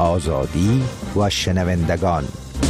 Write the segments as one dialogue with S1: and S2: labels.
S1: آزادی و شنوندگان.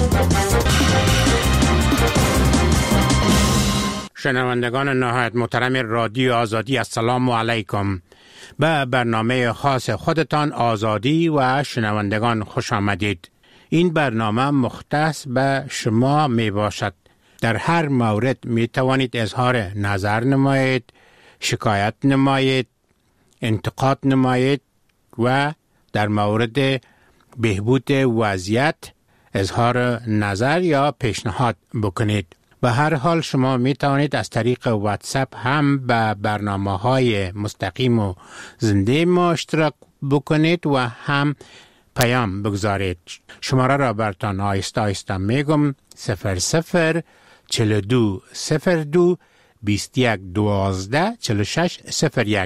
S2: شنوندگان نهایت محترم رادیو آزادی، السلام علیکم. به برنامه خاص خودتان آزادی و شنوندگان خوش آمدید. این برنامه مختص به شما می باشد. در هر مورد می توانید اظهار نظر نمایید، شکایت نمایید، انتقاد نمایید و در مورد بهبود وضعیت اظهار نظر یا پیشنهاد بکنید. به هر حال شما می توانید از طریق واتساپ هم به برنامه‌های مستقیم و زنده ما اشتراک بکنید و هم پیام بگذارید. شماره را براتان آهسته آهسته میگم: 00 42 02 21 12 46 01.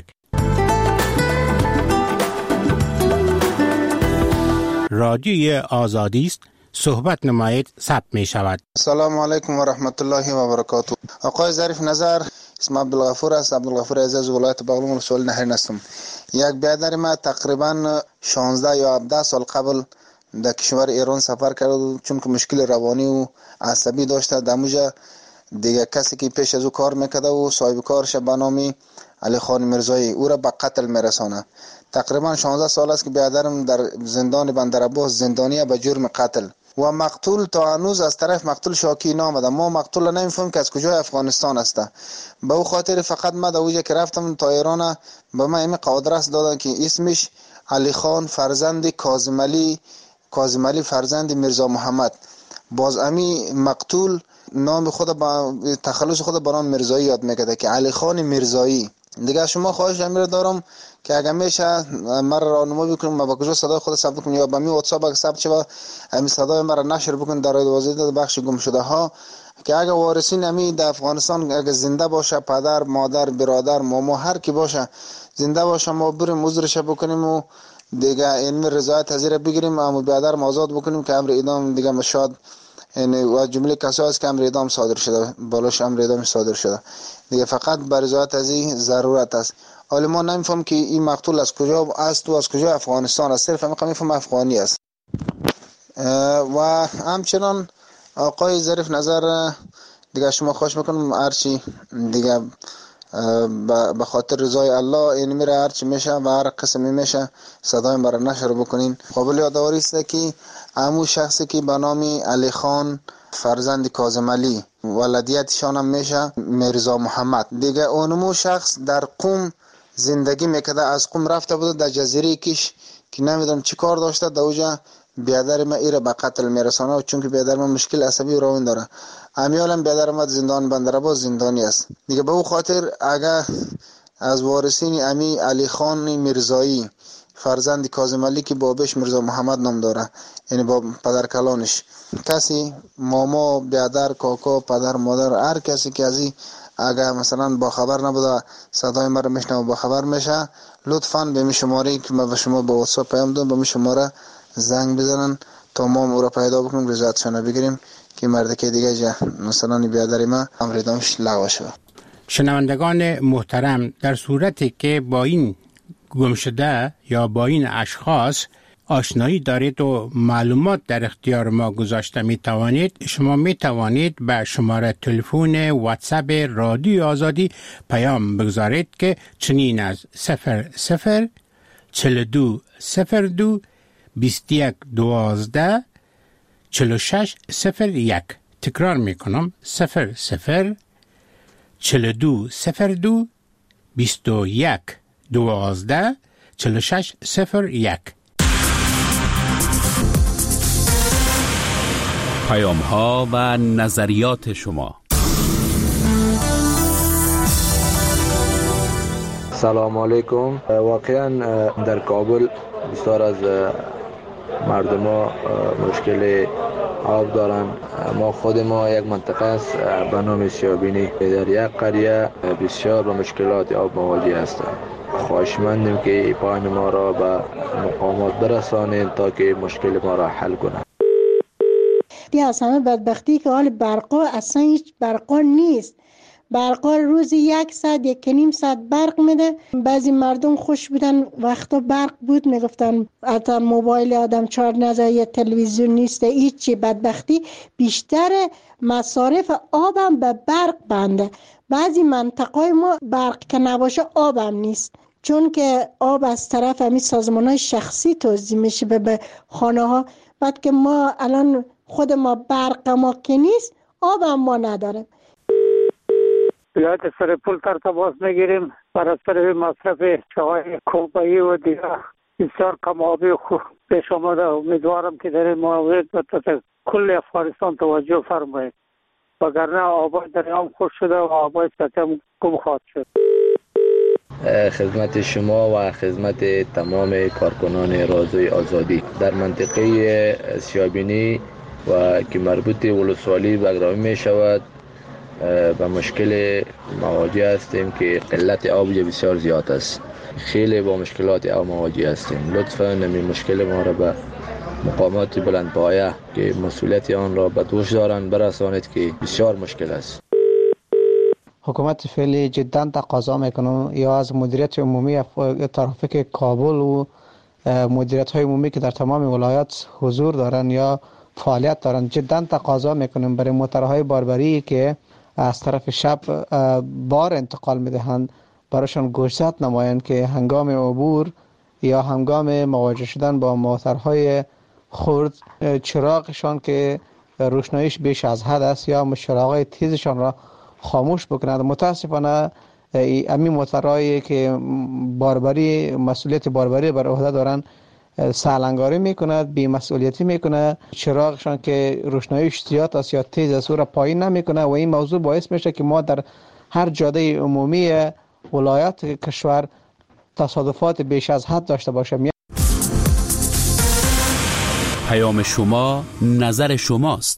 S2: رادیوی آزادی است. صحبت نمایید، ثبت می شود.
S3: السلام علیکم و رحمت الله و برکاته. آقای ظریف نظر، اسم عبدالغفور است. عبدالغفور عزیز، ولایت بغلان، ولسوالی نهرین هستم. یک برادر ما تقریبا 16 یا 17 سال قبل در کشور ایران سفر کرد، چون که مشکل روانی و عصبی داشته. دموجه دیگه کسی که پیش از او کار میکرده و صاحب کارش به نام علی خان میرزایی او را به قتل میرسانه. تقریبا 16 سال است که برادرم در زندان بندرعباس زندانی به جرم قتل و مقتول تا هنوز از طرف مقتول شاکی نامده. ما مقتول نمیفهمیم که از کجای افغانستان است. به او خاطر فقط ما در اوجه که رفتم تا ایران به ما این آدرس دادن که اسمش علی خان فرزند کاظم علی فرزند میرزا محمد. باز امی مقتول نام خود با تخلص خود به نام میرزایی یاد میکرده که علی خان میرزایی. دیگه شما خواهش امیر دارم که اگر میشه مرا راهنمایی بکنید ما با کجا صدای خود ثبت کنم یا با می واتساپ ثبت شه همین صدای مرا نشر بکنید در وزارت بخش گم شده ها، که اگر وارثین امی در افغانستان اگر زنده باشه، پدر، مادر، برادر، ماما، هر کی باشه زنده باشه، ما بریم عذرش بکنیم و دیگه این رضایت حاضر بگیریم، اما برادر آزاد بکنیم که امر اعدام دیگه مشاد یعنی و جمله کسایی است که امر اعدام صادر شده، بالاش امر اعدام صادر شده دیگه، فقط بر رضایت از این ضرورت است. حالا ما نمیفهم که این مقتول از کجا است و از کجا افغانستان است، صرف میفهم افغانی است. و همچنان آقای ظریف نظر دیگه شما خواهش میکنم هرچی دیگه به خاطر رضای الله این میره هرچی میشه و هر قسمی میشه صدای مرا نشر بکنین. قابل یادآوری است که همون شخصی که به نام علی خان فرزند کاظم علی ولادیتشان هم میشه میرزا محمد، دیگه اونمو شخص در قم زندگی میکرده، از قم رفته بود در جزیره کش که نمیدونم چی کار داشته، در اوجا بیادر ما ایره به قتل میرسانه و چون که بیادر ما مشکل عصبی روان داره. امیالم بیادر ما زندان بندرعباس زندانی است دیگه. به او خاطر اگر از وارثین امی علی خان میرزایی فرزند کاظم علی که بابش میرزا محمد نام داره، یعنی با پدر کلانش، کسی ماما، بیادر، کاکا، پدر، مادر، هر کسی که از این اگر مثلا با خبر نبوده صدای مرا میشنه و با خبر میشه، لطفاً به می شماره که ما به شما با واتساپ پیام دادم به می شماره زنگ بزنن تا ما او را پیدا بکنیم، رضایتشان بگیریم که مرد که دیگه مثلا بیادر ما امر اعدامش لغو شود.
S2: شنوندگان محترم، در صورتی که با این گمشده یا با این اشخاص آشنایی دارید و معلومات در اختیار ما گذاشته شما می توانید به شماره تلفن واتساپ رادیو آزادی پیام بگذارید که چنین از 00 42 02 21 12 46 01. تکرار میکنم: 00 42 02 21 12 46 01.
S4: پیام ها و نظریات شما.
S5: سلام علیکم. واقعا در کابل بسیار از مردم ها مشکل آب دارن. ما خود ما یک منطقه است به نام سیابینی، در یک قریه بسیار به مشکلات آب مواجه هستند. خواهشمندیم که پایان ما را به مقامات برسانید تا که مشکل ما را حل کنند.
S6: بیا از همه بدبختی که حال برقا اصلا هیچ برقا نیست برقا روزی 1 ساعت 1.5 ساعت برق میده. بعضی مردم خوش بودن وقتا برق بود میگفتن حتی موبایل آدم چارج نزد یا تلویزیون نیست هیچی. بدبختی بیشتر مصارف آبم به برق بنده. بعضی منطقه ما برق که نباشه آبم نیست، چون که آب از طرف همین سازمان‌های شخصی توزیع میشه به خانه ها. بعد که ما الان خود ما برق ما که نیست، آب هم ما نداریم.
S7: یاد سر پول ترتباس میگیریم برای سر مصرف چای کوبایی و دیگه بسیار کم آبی خوب پیش آمده. امیدوارم که در این مورد به کل افغانستان توجه فرمایید، وگرنه آبای دریام خوش شده و آبای سطح هم گم خواهد شد.
S5: خدمت شما و خدمت تمام کارکنان رادیوی آزادی در منطقه سیابینی و که مربوط ولسوالی بگرامی می شود به مشکل مواجه هستیم که قلت آب بسیار زیاد است. خیلی با مشکلات آب مواجه هستیم. لطفاً این مشکل ما را به مقامات بلندپایه که مسئولیت آن را به دوش دارند برسانید که بسیار مشکل است.
S8: حکومت فعلی جدا تقاضا میکنم یا از مدیریت عمومی ترافیک کابل و مدیریت های عمومی که در تمام ولایات حضور دارن یا فعالیت دارن، جدا تقاضا میکنم برای موترهای باربری که از طرف شب بار انتقال میدهند براشون گوشزد نمایند که هنگام عبور یا هنگام مواجه شدن با موترهای خرد چراغشان که روشناییش بیش از حد است یا چراغ تیزشان را خاموش بکنند. متاسفانه امی موترهایی که باربری مسئولیت باربری بر عهده دارن سالنگاری میکند، بی مسئولیتی میکنه، چراغشان که روشناییش زیاد است یا تیز است او را پایین نمیکنه و این موضوع باعث میشه که ما در هر جاده عمومی ولایات کشور تصادفات بیش از حد داشته باشیم.
S4: پیام شما نظر شماست.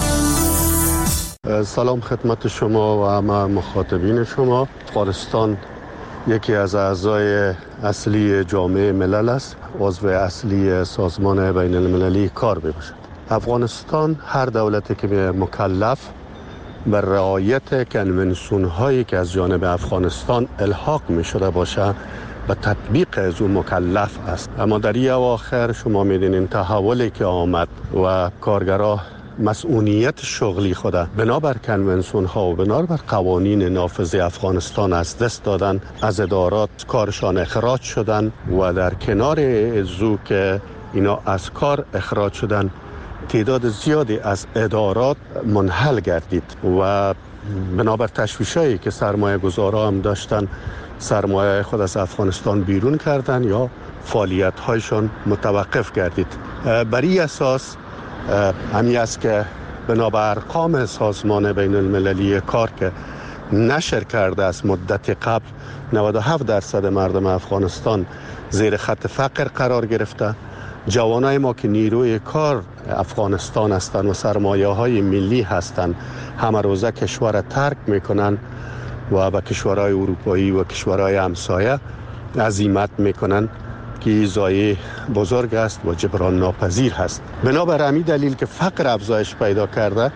S9: سلام خدمت شما و همه مخاطبین شما. افغانستان یکی از اعضای اصلی جامعه ملل است، عضو اصلی سازمان بین المللی کار میباشد. افغانستان هر دولتی که مکلف بر رعایت کنونسیون هایی که از جانب افغانستان الحاق می شده باشه به تطبیق از اون مکلف است. اما در این اواخر شما میدونین تحولی که آمد و کارگرها مسئولیت شغلی خود بنابر کنونسیون ها و بنابر قوانین نافذ افغانستان از دست دادن، از ادارات کارشان اخراج شدن و در کنار ازو که اینا از کار اخراج شدن تعداد زیادی از ادارات منحل گردید و بنابر تشویشایی که سرمایه گذارا هم داشتن سرمایه خود از افغانستان بیرون کردن یا فعالیت هایشان متوقف گردید. بر این اساس همی است که بنابر ارقام سازمان بین المللی کار که نشر کرده است مدت قبل 97% مردم افغانستان زیر خط فقر قرار گرفته. جوانای ما که نیروی کار افغانستان هستند و سرمایه های ملی هستند همه روزه کشور ترک میکنن و به کشورهای اروپایی و کشورهای همسایه عزیمت میکنن که ضایعه بزرگ است و جبران ناپذیر هست. بنابر همین دلیل که فقر افزایش پیدا کرده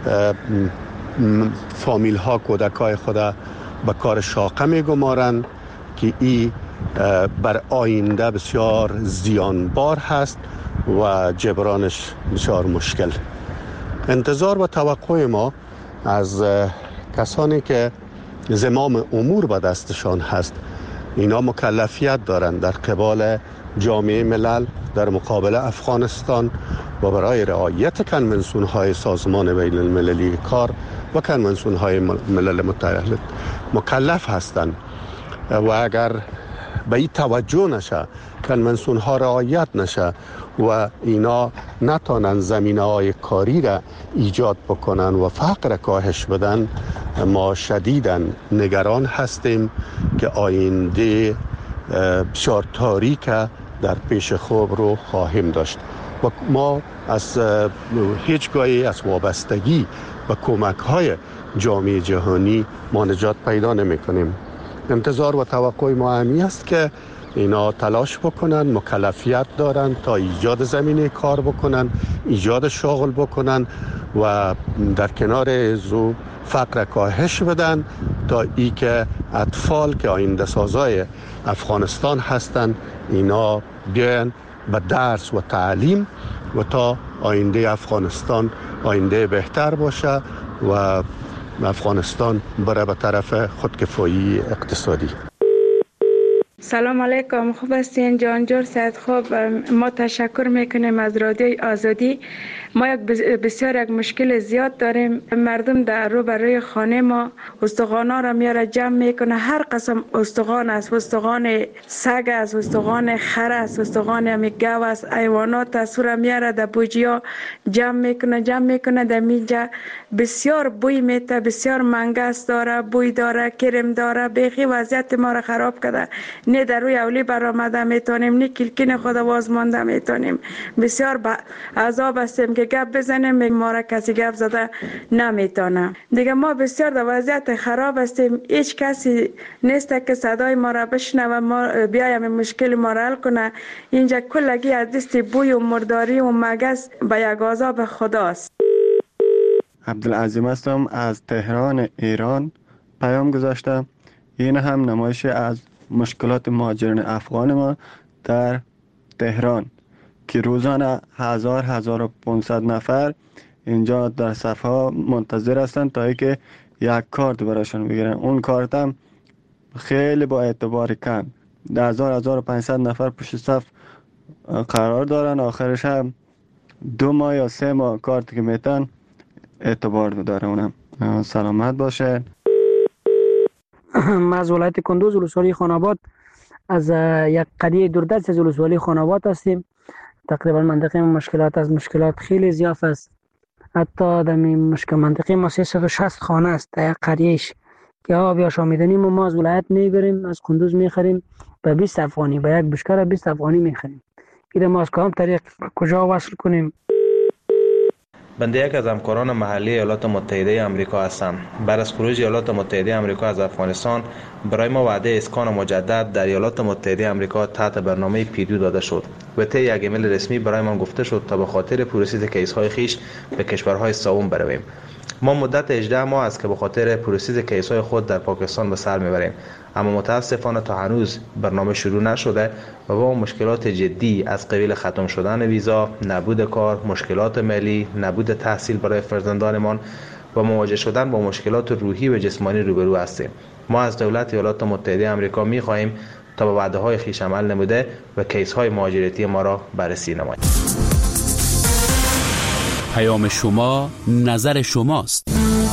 S9: فامیل ها کودکای خود به کار شاقه میگمارند که این بر آینده بسیار زیانبار هست و جبرانش بسیار مشکل. انتظار و توقع ما از کسانی که زمام امور به دستشان هست، اینا مکلفیت دارند در قبال جامعه ملل در مقابل افغانستان و برای رعایت کنونسیون های سازمان بین المللی کار و کنونسیون های ملل متحد مکلف هستند و اگر به این توجه نشه، کنونسیون ها رعایت نشه و اینا نتانن زمینه های کاری را ایجاد بکنن و فقر کاهش بدن، ما شدیداً نگران هستیم که آینده بسیار تاریک در پیش خوب رو خواهیم داشت و ما از هیچگاهی از وابستگی به کمک های جامعه جهانی ما نجات پیدا نمی کنیم. انتظار و توقع ما همی است که اینا تلاش بکنن، مکلفیت دارن تا ایجاد زمینه کار بکنن، ایجاد شغل بکنن و در کنار ازو فقر کاهش بدن تا ای که اطفال که آینده سازای افغانستان هستند اینا بیان به درس و تعلیم و تا آینده افغانستان آینده بهتر باشه و افغانستان بره به طرف خودکفایی اقتصادی.
S10: سلام علیکم، خوب هستین جانجور سید؟ خوب، ما تشکر میکنیم از رادیوی آزادی. ما بسیار یک مشکل زیاد داریم. مردم در رو برای خانه ما استخوانا را میاره جمع میکنه، هر قسم استخوان است، استخوان سگ است، استخوان خر است، استخوان گاو است، حیوانات است، را میاره در بوجیا جمع میکنه در میجا. بسیار بوی میته، بسیار منگس داره، بوی داره، کرم داره، بیخی وضعیت ما را خراب کرده. نه در روی اولی برآمده میتونیم، نه کلکین خود باز مانده میتونیم. بسیار عذاب هستیم که گپ بزنیم، ما را کسی گپ زده نمیتونه. دیگه ما بسیار در وضعیت خراب هستیم. هیچ کسی نیست که صدای ما را بشنوه، ما بیایم مشکل ما را حل کنه. اینجا کلگی از دست بوی و مرداری و مگس به یک عذاب خداست.
S11: عبدالعظیم هستم از تهران ایران. پیام گذاشتم. این هم نمایش از مشکلات مهاجران افغان ما در تهران که روزانه 1500 نفر اینجا در صفحه منتظر هستند تا اینکه یک کارت براشون بگیرن. اون کارت هم خیلی با اعتبار کم، 1500 نفر پشت صف قرار دارن. آخرش هم 2 ماه یا 3 ماه کارت که میتن اعتبار داره. اونم سلامت باشه.
S12: ما از ولایت کندوز ولسوالی خاناباد، از یک قریه دوردست از ولسوالی خاناباد هستیم. تقریبا منطقه مشکلات خیلی زیاد است. حتی در منطقه ما 360 خانه است در یک قریهش که آب یا شامیدنی ما از ولایت میبریم، از کندوز میخریم به 20 افغانی، به یک بشکر 20 افغانی میخریم. ایده ما از کدام طریق کجا وصل کنیم؟
S13: بنده یک از همکاران محلی ایالات متحده آمریکا هستم. بعد از خروج ایالات متحده آمریکا از افغانستان برای ما وعده اسکان مجدد در ایالات متحده آمریکا تحت برنامه پیدو داده شد و طی یک ایمیل رسمی برای ما گفته شد تا به خاطر پروسس کیس‌های خیش به کشورهای سوم برویم. ما مدت 18 ماه است که به خاطر پروسس کیس‌های خود در پاکستان به سر میبریم، اما متاسفانه تا هنوز برنامه شروع نشده و با مشکلات جدی از قبیل ختم شدن ویزا، نبود کار، مشکلات مالی، نبود تحصیل برای فرزندانمان و مواجه شدن با مشکلات روحی و جسمانی روبرو هستیم. ما از دولت ایالات متحده آمریکا می‌خواهیم تا به وعده‌های خویش عمل نموده و کیس‌های مهاجرتی ما را بررسی نماید.
S4: پیام شما نظر شماست.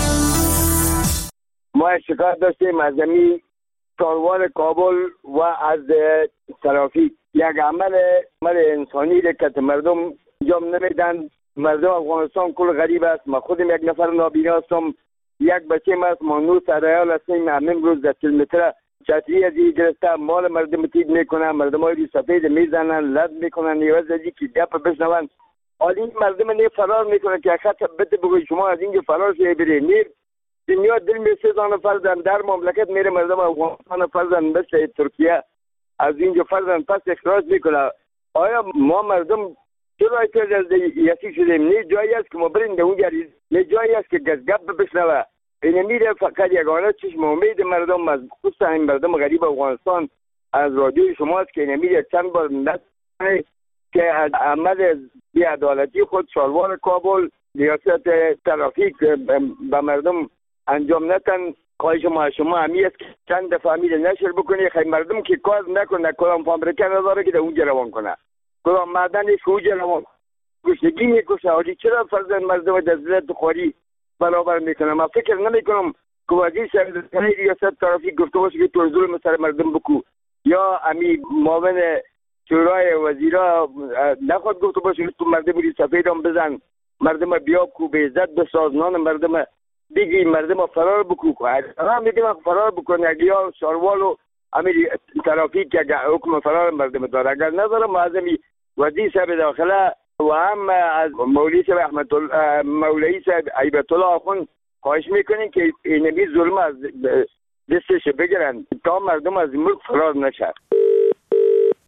S14: ما شکایت داشتیم از چاروان کابل و از ترافیک. یک عمل انسانی که مردم انجام نمیدن. مردم افغانستان کل غریب است. ما خودم یک نفر نابینا هستم، یک بچه است، ما 9 سریال هستیم. همین روز 10 کیلومتر چتری از این گرفته مال مردم تیز میکنن، مردم های سفید میزنن، لد میکنن، نیاز از که گپ بشنون. حالی این مردم نه فرار میکنه که خط بده بگوی شما از اینجا فرار شوی برید. نیر دنیا دل می سوزانه فرزن در مملکت میره مردم افغانستان فرزن مثل ترکیه از اینجا فرزن پس اخراج میکنه. آیا ما مردم چرا یکی شدیم؟ نه جایی است که ما بریم به اونجا، نه جایی است که گپ بشنوه. این میره فقط یگانه چشم امید مردم از خصوصا این مردم غریب افغانستان از رادیوی شماست که این میره چند بار نتونه که از عمل بی‌عدالتی خود چاروان کابل ریاست ترافیک به مردم انجام نتن. خواهش ما شما همی است که چند دفعه میره نشر بکنی خیلی مردم که کار نکنه، کدام فابریکه نداره که در اونجا روان کنه، کدام معدنش که اونجا روان گشنگی میکشه. حالی چرا فرزند مردم در ذلت خواری برابر میکنه؟ من فکر نمیکنم که وزیر سرزنی ریاست ترافیک گفته باشه که تو ظلم سر مردم بکو، یا امی معاون شورای وزیرا نخواد گفته باشه که تو مردم ری سفیدم بزن، مردم بیاب کو به عزت بسازنان مردم بگی، مردم فرار بکو. هم میگم فرار بکنه یا شاروالو امیر ترافیک که حکم فرار مردم داره. اگر نداره معظمی وزیر صاحب داخله و هم از مولوی صاحب احمد مولوی صاحب عیبت الله آخوند خواهش میکنین که اینمی ظلم از دستش بگیرن تا مردم از ملک فرار نشه.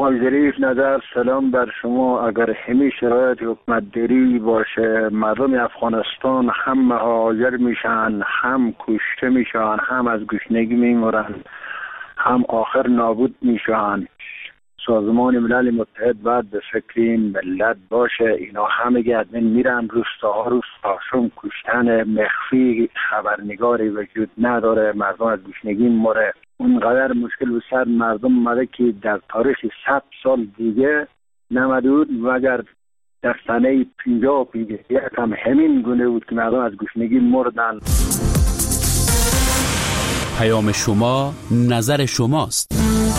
S15: آقای ظریف نظر، سلام بر شما. اگر همین شرایط حکومتداری باشه مردم افغانستان هم مهاجر میشن، هم کشته میشن، هم از گشنگی میمیرن، هم آخر نابود میشن. سازمان ملل متحد باید به فکر این ملت باشه. اینا همه گردن میرن، روستاها شم کشتن مخفی، خبرنگاری وجود نداره، مردم از گشنگی مره. اونقدر مشکل به سر مردم اومده که در تاریخ 100 سال دیگه نمده بود و اگر در سنه 50 هم همین گونه بود که مردم از گشنگی مردن.
S4: پیام شما نظر شماست.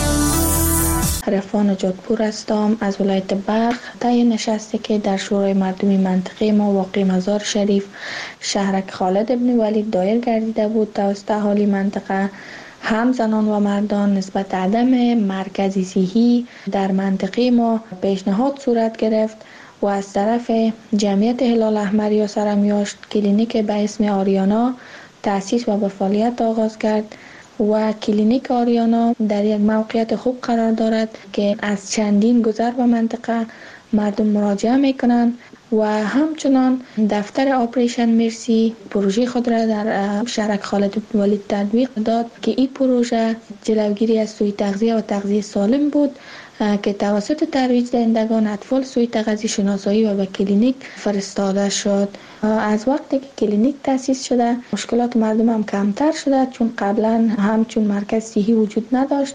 S16: عرفان جادپور هستم از ولایت بلخ. طی نشستی که در شورای مردمی منطقه ما واقع مزار شریف شهرک خالد ابن ولید دایر گردیده بود توسط اهالی منطقه، هم زنان و مردان نسبت عدم مرکزی صحی در منطقه ما پیشنهاد صورت گرفت و از طرف جمعیت هلال احمر یا سرمیاشت کلینیک به اسم آریانا تأسیس و به فعالیت آغاز کرد و کلینیک آریانا در یک موقعیت خوب قرار دارد که از چندین گذر به منطقه مردم مراجعه میکنند و همچنان دفتر آپریشن مرسی پروژه خود را در شهرک خالد بن ولید تطبیق داد که این پروژه جلوگیری از سوء تغذیه و تغذیه سالم بود که توسط ترویج دهندگان اطفال سوء تغذیه شناسایی و به کلینیک فرستاده شد. از وقتی که کلینیک تأسیس شده مشکلات مردم هم کمتر شده، چون قبلا همچون مرکز صحی وجود نداشت.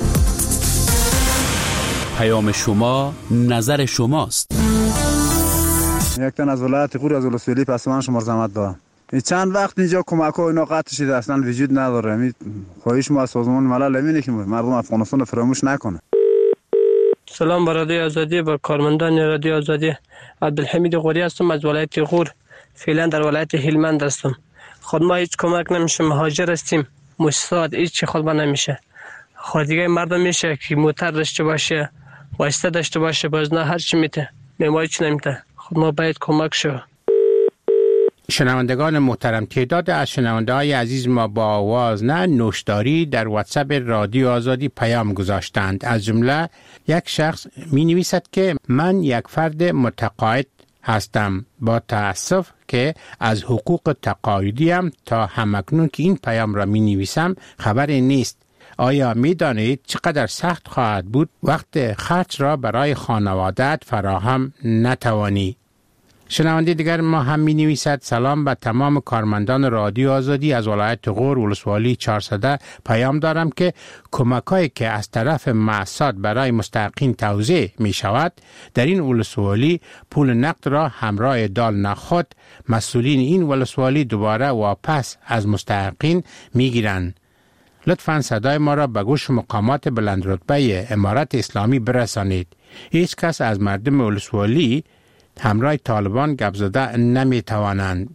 S4: پیام شما نظر شماست.
S17: یک تن از ولایت غور از ولسوالی پسمان شما زحمت دارم. چند وقت اینجا کمک ها اینا قطع شده، اصلا وجود نداره. خواهش ما از سازمان ملل اینه که مردم افغانستان رو فراموش نکنه.
S18: سلام بر رادیو آزادی، بر کارمندان رادیو آزادی. عبدالحمید غوری هستم از ولایت غور. فعلا در ولایت هلمند هستم. خود ما هیچ کمک نمیشه، مهاجر هستیم، مستعد هیچ خود ما نمیشه. خود دیگه مردم میشه که موتر داشته باشه، واسطه داشته باشه، باز نه هر چی میته، ما هیچ نمیته. خود ما باید کمک شو.
S2: شنوندگان محترم، تعداد از شنونده های عزیز ما با آواز نه نوشداری در واتساپ رادیو آزادی پیام گذاشتند. از جمله یک شخص می نویسد که من یک فرد متقاعد هستم، با تأسف که از حقوق تقاعدیم تا همکنون که این پیام را می نویسم خبری نیست. آیا می دانید چقدر سخت خواهد بود وقت خرج را برای خانواده‌ات فراهم نتوانی؟ شنونده دیگر ما هم می نویسد سلام به تمام کارمندان رادیو آزادی از ولایت غور ولسوالی 400 پیام دارم که کمکایی که از طرف مؤسسات برای مستحقین توزیع می شود در این ولسوالی پول نقد را همراه دال نخود مسئولین این ولسوالی دوباره واپس از مستحقین می گیرند. لطفاً صدای ما را به گوش مقامات بلندرتبه امارت اسلامی برسانید. هیچ کس از مردم ولسوالی همراه طالبان گپ زده نمی توانند.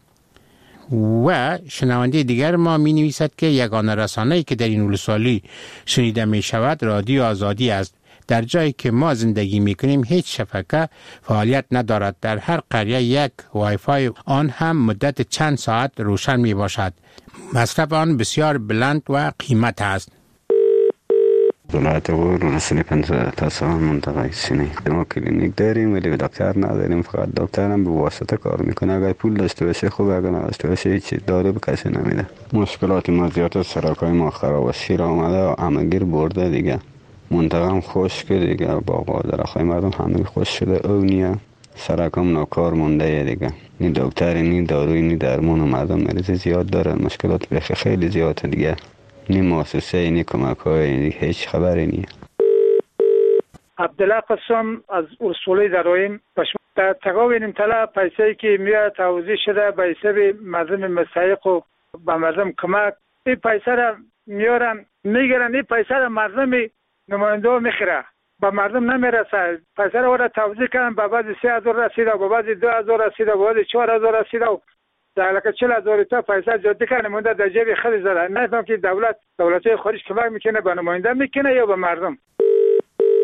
S2: و شنونده دیگر ما می نویسد که یگانه رسانه‌ای که در این ولسوالی شنیده می شود رادیو آزادی است. در جایی که ما زندگی می کنیم هیچ شبکه فعالیت ندارد. در هر قریه یک وای فای آن هم مدت چند ساعت روشن می باشد. مصرف آن بسیار بلند و قیمت است.
S19: ولایت غور ولسوالی 15 تا منطقه سینی. ما کلینیک داریم ولی دکتر نداریم، فقط دکتر هم به واسطه کار میکنه. اگر پول داشته باشه خوب، اگر نداشته باشه هیچ دارو به کسی نمیده. مشکلات ما زیاد است، سرکای ما خراب است، شیر آمده و همگیر برده دیگه. منطقه هم خشک دیگه، باغ و درختای مردم همه خشک شده، او نیه. سرکام ناکار مونده دیگه. نی دکتر نی داروی نی درمان و مردم مریض زیاد دارن، مشکلات بخی خیلی زیاده دیگه. نی مؤسسه نی کمک های هیچ خبری نیه.
S7: عبدالله قسم از ولسوالی درایم. در تقابل طلا پیسه‌ای که میاد توزیع شده به حساب مردم مستحق و به مردم کمک، این پیسه را میارن میگیرن، این پیسه را مردم نماینده ها میخوره، به مردم نمیرسه. پیسه را توزیع کردن، به بعضی 3000 رسیده، به بعضی 2000 رسیده، به بعضی 4000 رسیده و در لکه 40000 تا پیسه جدی کنه مونده در جیب خود زده. نفهم که دولت خارج کمک میکنه به نماینده میکنه یا به مردم.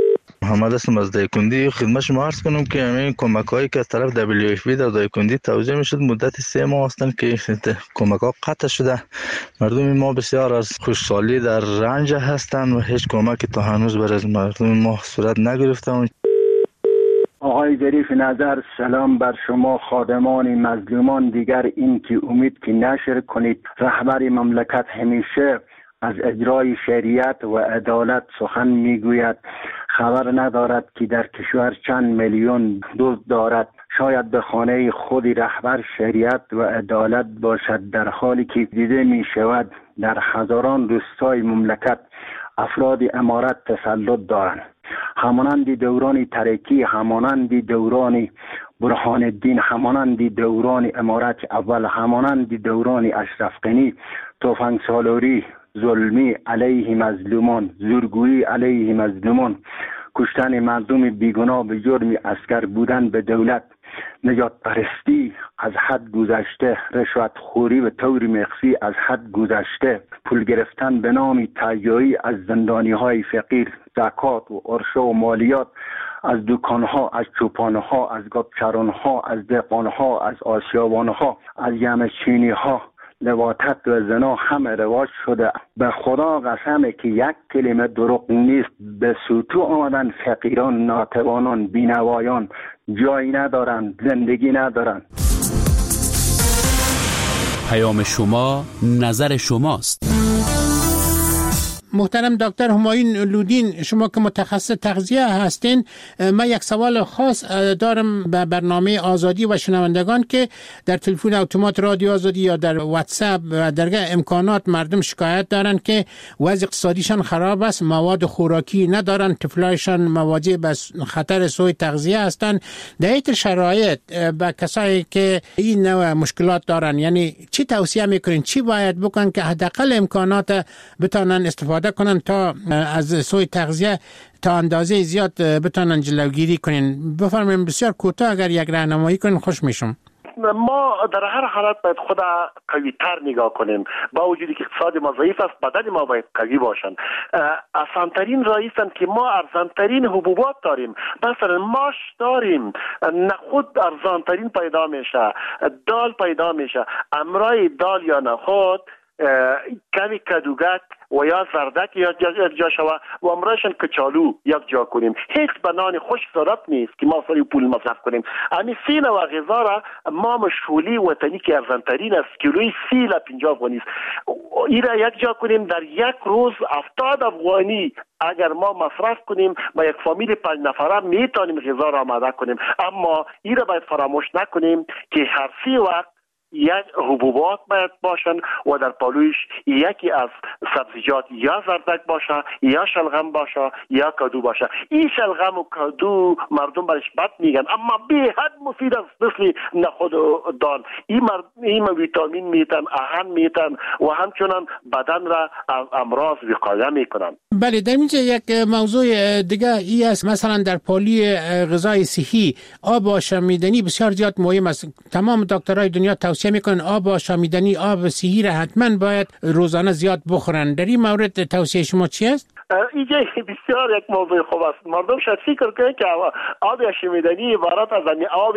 S20: محمد هستم از دایکندی. خدمت شما عرض کنم که همین کمک‌هایی که از طرف WFP در دایکندی توزیع میشد مدت 3 ماه هستند که کمک‌ها قطع شده. مردم ما بسیار از خوشحالی در رنج هستند و هیچ کمکی تا هنوز برای مردم ما صورت نگرفته.
S15: آقای ظریف نظر، سلام بر شما خادمان مظلومان. دیگر این که امید که نشر کنید. رهبر مملکت همیشه از اجرای شریعت و عدالت سخن میگوید. خبر ندارد که در کشور چند میلیون دزد دارد. شاید به خانه خودی رهبر شریعت و عدالت باشد، در حالی که دیده می شود در هزاران روستای مملکت افراد امارت تسلط دارند. همانند دوران ترکی، همانند دوران برهان الدین، همانند دوران امارت اول، همانند دوران اشرف غنی، تفنگ سالاری، ظلمی علیه مظلومان، زورگویی علیه مظلومان، کشتن مردم بیگناه به جرم اسکر بودن به دولت، نجات پرستی از حد گذشته، رشوت خوری و طور مخفی از حد گذشته، پول گرفتن به نام تهیایی از زندانی های فقیر، زکات و عرشه و مالیات از دکانها، از چوپانها، از گابچرانها، از دهقانها، از آسیابانها، از یمچینی ها. لواطت و زنا همه رواج شده. به خدا قسمه که یک کلمه دروغ نیست. به سوتو آمدن فقیران، ناتوانان، بینوایان، جایی ندارن، زندگی ندارن.
S4: پیام شما نظر شماست.
S2: محترم دکتر همایون لودین، شما که متخصص تغذیه هستین، من یک سوال خاص دارم به برنامه آزادی و شنوندگان که در تلفن اتومات رادیو آزادی یا در واتساپ و درگاه امکانات مردم شکایت دارن که وضع اقتصادیشان خراب است، مواد خوراکی ندارن، طفلایشان مواجه به خطر سوء تغذیه هستند. در این شرایط به کسایی که این نوع مشکلات دارن، یعنی چی توصیه میکنین، چی باید بکنن که حداقل امکانات بتونن استفاده کنن تا از سوء تغذیه تا اندازه زیاد بتونن جلوگیری کنین؟ بفرمایید بسیار کوتاه اگر یک راهنمایی کنین خوش میشم.
S21: ما در هر حالت باید خود قوی تر نگاه کنیم. با وجودی که اقتصاد ما ضعیف است، بدن ما باید قوی باشن. آسانترین راه است که ما ارزانترین حبوبات داریم. مثلا ماش داریم، نخود ارزانترین پیدا میشه، دال پیدا میشه. امرای دال یا نخود کمی کدوگک و یا زردک یک جا شوه و امرایشان کچالو یک جا کنیم. هیچ بنان خوش ضرورت نیست که ما سری پول مصرف کنیم. امی سی نوع غذا را ما مشغولی وطنی که ارزانترین است، کیلوی 30 تا 50 افغانی است، این را یک جا کنیم. در یک روز 70 افغانی اگر ما مصرف کنیم با یک فامیل 5 نفره میتونیم غذا را آماده کنیم. اما این را باید فراموش نکنیم که هر 3 وقت یک حبوبات باید باشن و در پالویش یکی از سبزیجات یا زردک باشه یا شلغم باشه یا کدو باشه. این شلغم و کدو مردم برش بد میگن اما به حد مفید است، مثل نخود و دال. این ویتامین میتن، آهن میتن و همچنان بدن را از امراض وقایه میکنن.
S2: بله، در اینجا یک موضوع دیگه ای است، مثلا در پالی غذای صحی آب آشامیدنی بسیار زیاد مهم است. تمام دکترای دنیا توصیه میکنن آب آشامیدنی، آب صحی را حتما باید روزانه زیاد بخورن. در این مورد توصیه شما چی است؟
S21: اینجا بسیار یک موضوع خوب است. مردم شاید فکر کنند که آب آشامیدنی عبارت از آب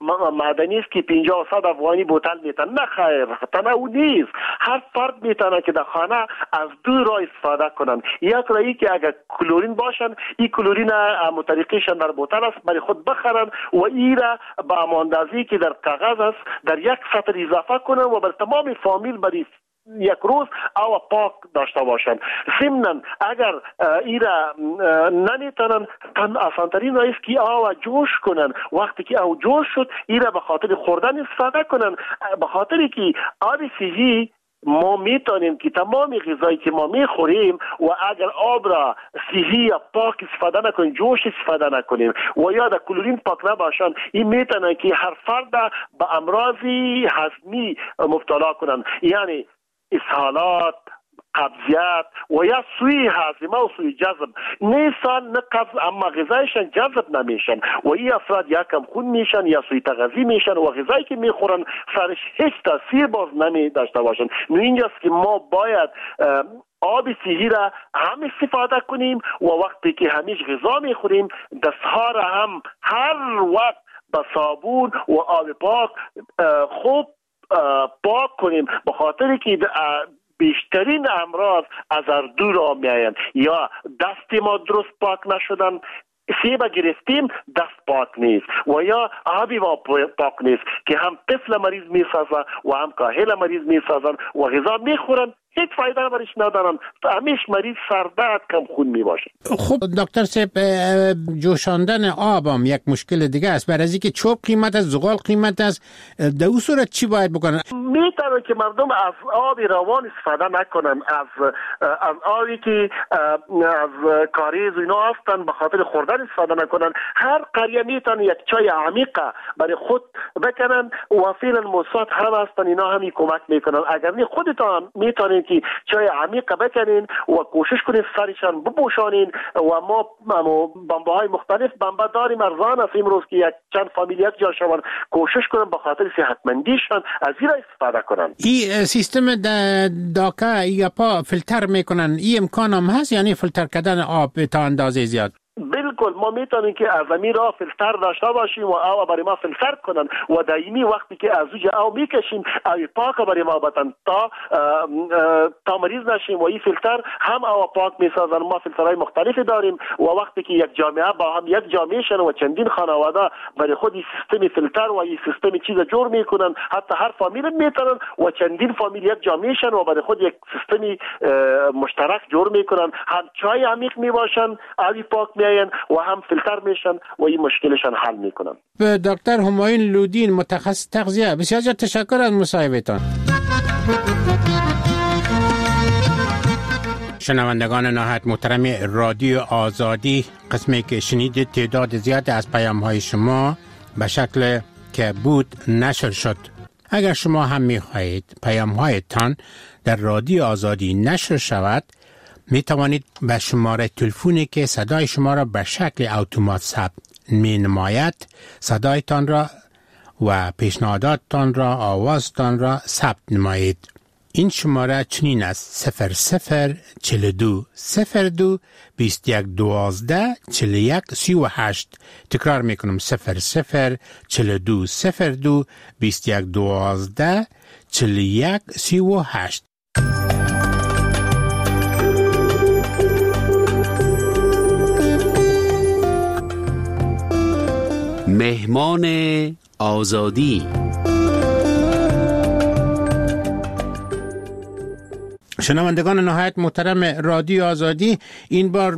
S21: معدنی است که 50 و 100 افغانی بوتل میتن. نه خیر، تنها نیست. هر فرد میتونه که در خانه از 2 راه استفاده کنن. یک راهی که اگر کلورین باشن، این کلورین متریقیشان در بوتل است برای خود بخرن و این را با اماندازی که در کاغذ است در یک سطر اضافه کنن و بر تمام فامیل برای یک روز آب پاک داشته باشند. ضمناً اگر ایرا نمیتونن، آسانترین راه است که آب جوش کنن. وقتی که آب جوش شد ایرا به خاطر خوردن استفاده کنن، به خاطر که آب صحی ما میتونیم که تمام غذایی که ما میخوریم و اگر آب را صحی یا پاک استفاده نکنیم، جوش استفاده نکنیم و یا در کلورین پاک نباشن، این میتونه که هر فرد به امراضی هضمی مبتلا کنن، یعنی اسهالات، قبضیت و یا سوی هاضمه و سوی جذب. نیستان نه قبض اما غذایشان جذب نمیشن و این افراد یا کم خون میشن یا سوی تغذی میشن و غذایی که میخورن سرش هیچ تاثیر باز نمی داشته باشن. اینجاست که ما باید آب صحی را هم استفاده کنیم و وقتی که همیش غذا میخوریم دستها را هم هر وقت با صابون و آب پاک خوب پاک کنیم، به خاطر که بیشترین امراض از دور آمیایند. یا دست ما درست پاک نشدن، سیب گرفتیم دست پاک نیست و یا آبی ما پاک نیست که هم طفل مریض میسازن و هم کاهل مریض میسازن و غذا میخورن هیچ فایده برش ندارن، همیش مریض سردرد کم خون میباشه.
S2: خب دکتر صاحب، جوشاندن آب هم یک مشکل دیگه است. برای اینکه چوب قیمت است، زغال قیمت است، در اون صورت چی باید بکنن؟
S21: میتونه که مردم از آب روان استفاده نکنن، از آبی که از کاریز اینا هستن به خاطر خوردن استفاده نکنن. هر قریه میتونه یک چای عمیقه برای خود بکنن و فعلا موساد هم هستن، اینا همی کمک میکنن. اگر نه خودتان میتونین که چای عمیقه بکنین و کوشش کنین سرشان بپوشانین و ما بمبه های مختلف بمبه داریم ارزان است امروز که یک چند فامیلیت جا شوند، کوشش کنن به خاطر صحتمندیشان از این استفاده کنن.
S2: این سیستم داکا یا پا فیلتر میکنن، این امکان هم هست؟ یعنی فیلتر کردن آب تا اندازه زیاد؟
S21: بالکل ما میتونیم که از زمین را فیلتر داشته باشیم و آب برای ما فیلتر کنن و دائمی وقتی که از اوج آب میکشیم آب پاک برای ما بدن تا مریض نشیم و این فیلتر هم آب پاک میسازن. ما فیلترهای مختلفی داریم و وقتی که یک جامعه با هم یک جامعه شن و چندین خانواده برای خود این سیستم فیلتر و این سیستم چیز جور میکنن، حتی هر فامیل میتونن و چندین فامیل یک جامعه شن و برای خود یک سیستم مشترک جور میکنن، هم چای عمیق میباشن، آب پاک و هم فیلتر میشن و این مشکلشان حل میکنن.
S2: دکتر همایون لودین، متخصص تغذیه، بسیار تشکر از مصاحبهتان. شنوندگان نهایت محترم رادیو آزادی، قسمی که شنیدید تعداد زیاد از پیام‌های شما به شکل که بود نشر شد. اگر شما هم می‌خواهید پیام‌هایتان در رادیو آزادی نشر شود، می توانید به شماره تلفنی که صدای شما را به شکل اتومات ثبت می نماید صدایتان را و پیشنهاداتتان را، آوازتان را ثبت نمایید. این شماره چنین است: 0042 02 21 12 41 38. تکرار می کنم: 0042 02 21 12 41 38.
S4: مهمان آزادی.
S2: شنوندگان نهایت محترم رادیو آزادی، این بار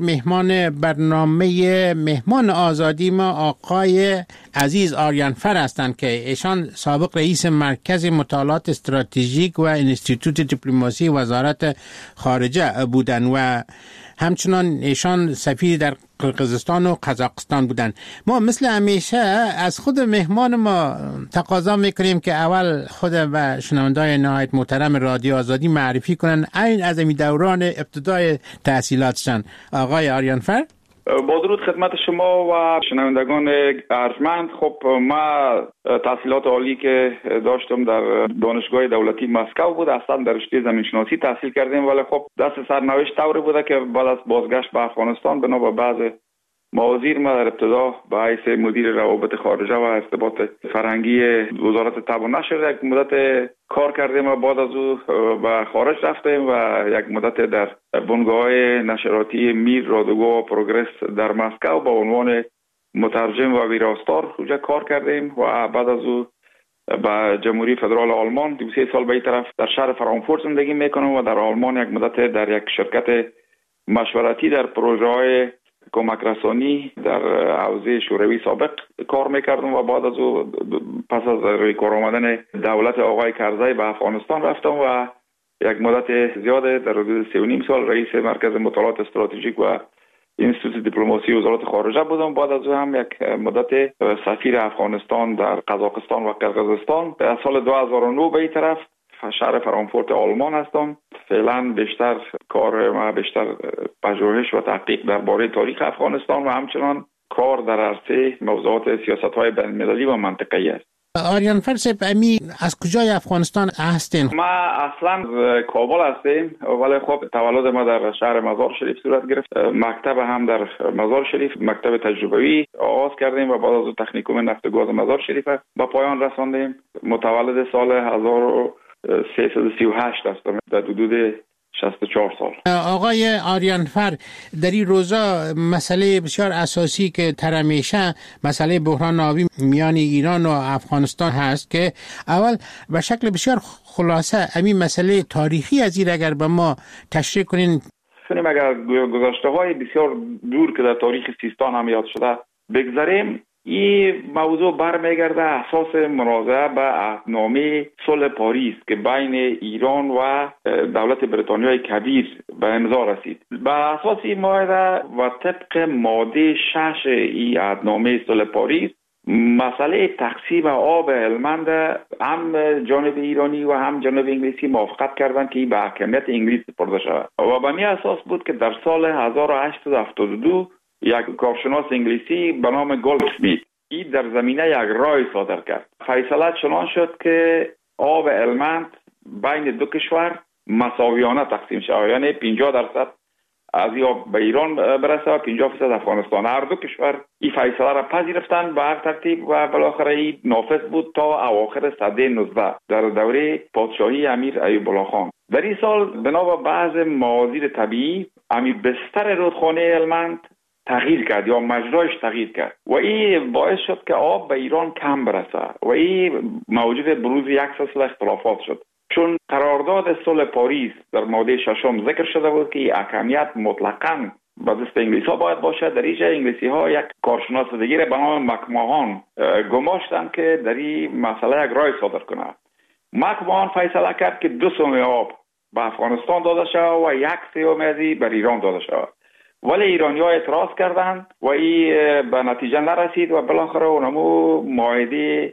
S2: مهمان آزادی ما آقای عزیز آریانفر هستند که ایشان سابق رئیس مرکز مطالعات استراتژیک و انستیتوت دیپلماسی وزارت خارجه بودند و همچنان ایشان سفیر در قرقیزستان و قزاقستان بودند. ما مثل همیشه از خود مهمان ما تقاضا میکنیم که اول خود و شنوندای نهایت محترم رادیو آزادی معرفی کنن این از این دوران ابتدای تحصیلاتشان. آقای آریانفر.
S1: با درود خدمت شما و شنوندگان ارجمند. خب ما تحصیلات عالی که داشتم در دانشگاه دولتی مسکو بود، اصلا در رشته زمینشناسی تحصیل کردیم، ولی خب دست سرنوشت طوری بوده که بعد از بازگشت به افغانستان بنا به بعض موازیر ما در ابتدا به حیث مدیر روابط خارجه و ارتباط فرهنگی وزارت طب و نشر یک مدت کار کردیم و بعد از او به خارج رفتیم و یک مدت در بنگاه نشراتی میر، رادیو و پروگرس در مسکو به عنوان مترجم و ویراستار اونجا کار کردیم و بعد از او به جمهوری فدرال آلمان 2-3 سال به این طرف در شهر فرانکفورت زندگی میکنم و در آلمان یک مدت در یک شرکت مشورتی در پروژه‌های کمک رسانی در حوزه شوروی سابق کار میکردم و بعد از او پس از روی کار آمدن دولت آقای کرزی به افغانستان رفتم و یک مدت زیاده در حدود 3.5 سال رئیس مرکز مطالعات استراتژیک و انستیتوت دیپلماسی وزارت خارجه بودم. بعد از او هم یک مدت سفیر افغانستان در قزاقستان و قرقیزستان. از سال 2009 به این طرف شهر فرانکفورت آلمان هستم. فعلا بیشتر کار ما بیشتر پژوهش و تحقیق درباره تاریخ افغانستان و همچنان کار در عرصه موضوعات سیاست‌های بین‌المللی و منطقه‌ای است.
S2: آریان فرسب امی از کجای افغانستان هستین؟
S1: ما اصلا کابل هستیم ولی خب تولد ما در شهر مزار شریف صورت گرفت. مکتب هم در مزار شریف مکتب تجربوی آغاز کردیم و بعد از تکنیکوم نفت گاز مزار شریف به پایان رساندیم. متولد سال 1338 هستم در حدود 64 سال.
S2: آقای آریانفر، در این روزا مسئله بسیار اساسی که ترمیشه مسئله بحران آبی میان ایران و افغانستان هست که اول به شکل بسیار خلاصه همین مسئله تاریخی از این اگر به ما تشریح کنین.
S1: اگر گذشته های بسیار دور که در تاریخ سیستان هم یاد شده بگذاریم، این موضوع برمیگرده اساس منازعه به عهدنامه صلح پاریس که بین ایران و دولت بریتانیای کبیر به امضا رسید. به اساس این معاهده و طبق ماده 6 این عهدنامه صلح پاریس مسئله تقسیم آب هلمند هم جانب ایرانی و هم جانب انگلیسی موافقت کردند که این به حاکمیت انگلیس سپرده شود و به این اساس بود که در سال 1872 یک کارشناس انگلیسی به نام گولدسمیت این در زمینه یک رای صادر کرد. فیصله چنان شد که آب هلمند بین دو کشور مساویانه تقسیم شود، یعنی 50% از این آب به ایران برسه و 50% افغانستان. هر دو کشور این فیصله را پذیرفتند به هر ترتیب و بالاخره این نافذ بود تا اواخر سده 19 در دوره پادشاهی امیر ایوب الله خان. در این سال بنا به بعض موازیر طبیعی امیر بستر رودخانه هلمند تغییر کرد یا مجراش تغییر کرد و این باعث شد که آب به ایران کم برسه و این موجب بروز یک سلسله اختلافات شد. چون قرارداد صلح پاریس در ماده 6 ذکر شده بود که حاکمیت مطلقاً به دست انگلیس‌ها باید باشد، در اینجا انگلیسی‌ها یک کارشناس دیگه به نام مکماهان گماشتند که در این مسئله یک رای صادر کنه. مکماهان فیصله کرد که 2 سوم آب به افغانستان داده شود و 1 سوم از بر ایران داده شود. ولی ایرانی‌ها اعتراض کردند و این به نتیجه نرسید و بالاخره اونمو معاهده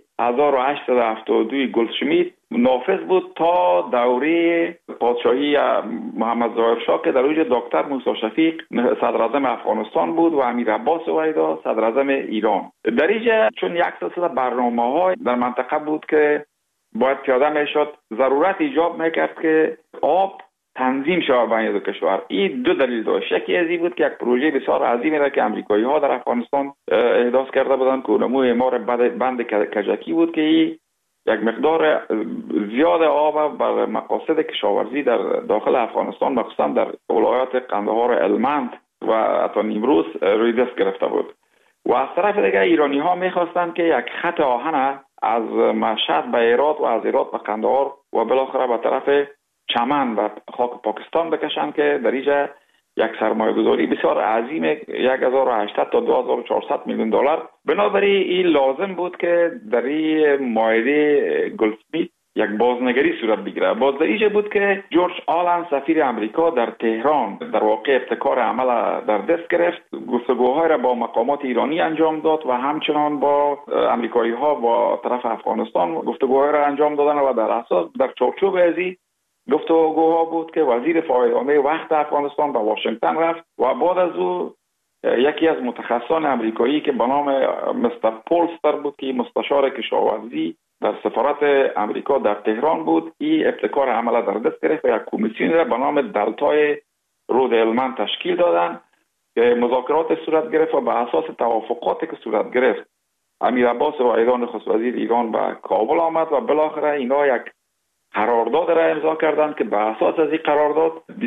S1: 1872 گلدشمیت نافذ بود تا دوره پادشاهی محمد ظاهر شاه که در اوج دکتر موسی شفیق صدر اعظم افغانستان بود و امیر عباس وحیدا صدر اعظم ایران. در اینجا چون یک سلسله برنامه‌های در منطقه بود که باید پیاده میشد، ضرورت ایجاب میکرد که آب تنظیم شود بین دو کشور. این دو دلیل داشت. یکی از این بود که یک پروژه بسیار عظیمی را که امریکایی‌ها در افغانستان احداث کرده بودند که اونمو اعمار بند کجکی بود که یک مقدار زیاد آب بر مقاصد کشاورزی در داخل افغانستان مخصوصا در ولایات قندهار، هلمند و حتی نیمروز روی دست گرفته بود. و از طرف دیگه ایرانی‌ها می‌خواستند که یک خط آهن از مشهد به هرات و از هرات به قندهار و بالاخره به طرف چمن و خاک پاکستان بکشن که در اینجا یک سرمایه گذاری بسیار عظیم 1800 تا 2400 میلیون دلار. بنابراین این لازم بود که در این معاهده گلدسمیت یک بازنگری صورت بگیره. باز در اینجا بود که جورج آلن سفیر امریکا در تهران در واقع ابتکار عمل در دست گرفت، گفتگوهای را با مقامات ایرانی انجام داد و همچنان با امریکایی ها با طرف افغانستان گفتگوهای را انجام دادن و در اساس در چارچوب ازی گفتگوها بود که وزیر فایده‌عامه وقت افغانستان به واشنگتن رفت و بعد از او یکی از متخصصان امریکایی که به نام مستر پولستر بود که مستشار کشاورزی در سفارت امریکا در تهران بود، این ابتکار عمل در دست گرفت و یک کمیسیون را به نام دلتای رود هلمند تشکیل دادن که مذاکرات صورت گرفت و به اساس توافقاتی که صورت گرفت امیر عباس وحیدا نخست وزیر ایران به کابل آمد و بالاخره اینا یک قرارداد را امضا کردند که به اساس از این قرارداد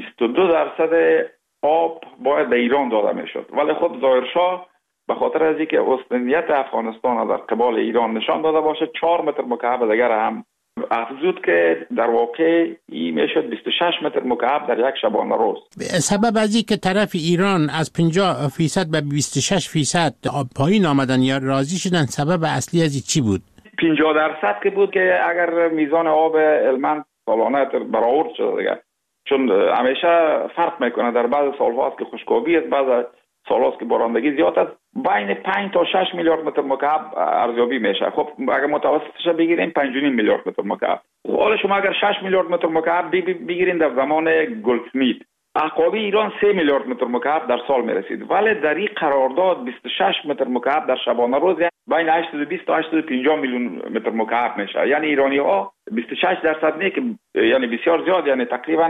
S1: 22% آب باید به ایران داده میشد. ولی خب ظاهرشاه به خاطر از اینکه استنیت افغانستان در قبال ایران نشان داده باشه 4 متر مکعب دیگر هم افزود که در واقع این میشد 26 متر مکعب در یک شبانه روز.
S2: سبب از اینکه طرف ایران از 50% به 26% پایین آمدن یا راضی شدن، سبب اصلی از چی بود؟
S1: 50% که بود که اگر میزان آب هلمند سالانه برآورد شده دیگه، چون همیشه فرق میکنه، در بعض سال‌ها است که خشکابی است، بعض سال‌هاست که بارندگی زیاد است، بین 5 تا 6 میلیارد متر مکعب ارزیابی میشه. خب اگر متوسطش بگیریم 5.5 میلیارد متر مکعب. حالا شما اگر 6 میلیارد متر مکعب بگیرین در زمان گلدسمیت احقابی ایران 3 میلیارد متر مکعب در سال میرسید، ولی در این قرارداد 26 متر مکعب در شبانه روز بین 820 تا 850 میلیون متر مکعب میشه. یعنی ایرانی ها 26% نه که یعنی بسیار زیاد، یعنی تقریبا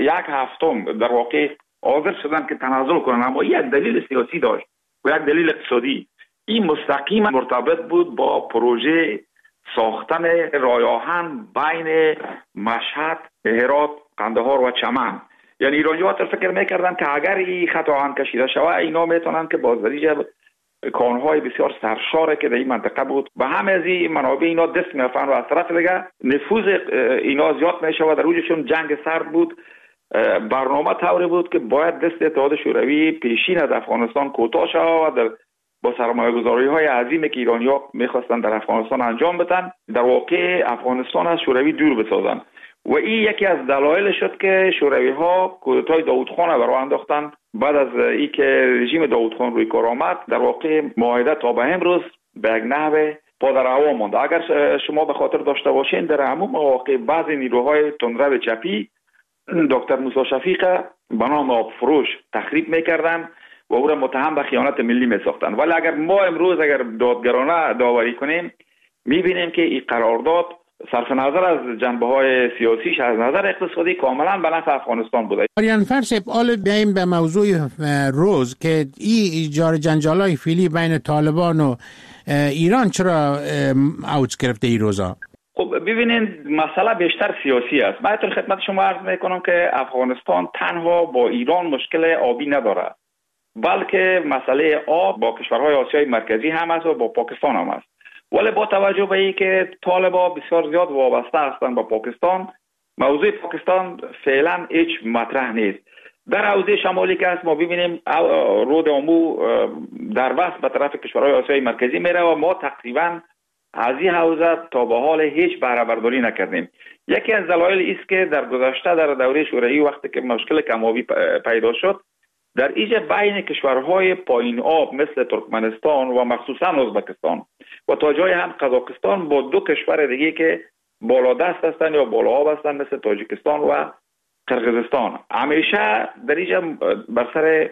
S1: 1/7 در واقع حاضر شدن که تنازل کنن، اما یک دلیل سیاسی داشت و یک دلیل اقتصادی. این مستقیما مرتبط بود با پروژه ساختن راه آهن بین مشهد، هرات، قندهار و چمن. یعنی ایرانی‌ها فکر می‌کردن که اگر این خط آهن کشیده شود اینا میتونن که بازدریج کانهای بسیار سرشاره که در این منطقه بود و همه از این منابع اینا دست می‌یافتن و از طرف دیگه نفوذ اینا زیاد می‌شود. در روزشون جنگ سرد بود. برنامه طوری بود که باید دست اتحاد شوروی پیشین از افغانستان کوتاه شود و با سرمایه‌گذاری‌های عظیمی که ایرانی‌ها می‌خواستن در افغانستان انجام بدن در واقع افغانستان از شوروی دور بسازن و این یکی از دلایل شد که شوروی‌ها کودتای داودخان را راه انداختن. بعد از اینکه رژیم داودخان روی کار آمد در واقع معاهده تا به امروز به یک نحو پادر هوا مانده. اگر شما به خاطر داشته باشین در عموم مواقع بعضی نیروهای تندرو چپی دکتر موسی شفیق به نام آبفروش تخریب میکردن و او را متهم به خیانت ملی میساختن. ولی اگر ما امروز دادگرانه داوری کنیم میبینیم که این قرارداد صرف نظر از جنبه‌های سیاسیش از نظر اقتصادی کاملا به نفع افغانستان بوده.
S2: آریان فرسب حالا بیاییم به موضوع روز که این جار جنجالای فعلی بین طالبان و ایران چرا اوج گرفته این روزا؟
S1: خب ببینید مسئله بیشتر سیاسی است. من در خدمت شما عرض میکنم که افغانستان تنها با ایران مشکل آبی نداره، بلکه مسئله آب با کشورهای آسیای مرکزی هم است و با پاکستان هم است. ولی با توجه به اینکه طالبان بسیار زیاد وابسته هستند با پاکستان، موضوع پاکستان فعلا هیچ مطرح نیست. در حوزه شمالی که است ما ببینیم رود امو در بس به طرف کشورهای آسیای مرکزی میره و ما تقریبا از این حوزه تا به حال هیچ بهره برداری نکردیم. یکی از دلایل است که در گذشته در دوره شوروی وقتی که مشکل کم‌آبی پیدا شد در اینجا بین کشورهای پایین آب مثل ترکمنستان و مخصوصا ازبکستان و تا جای هم قزاقستان با دو کشور دیگه که بالادست هستند یا بالا آب هستند مثل تاجیکستان و قرقیزستان همیشه در اینجا بر سر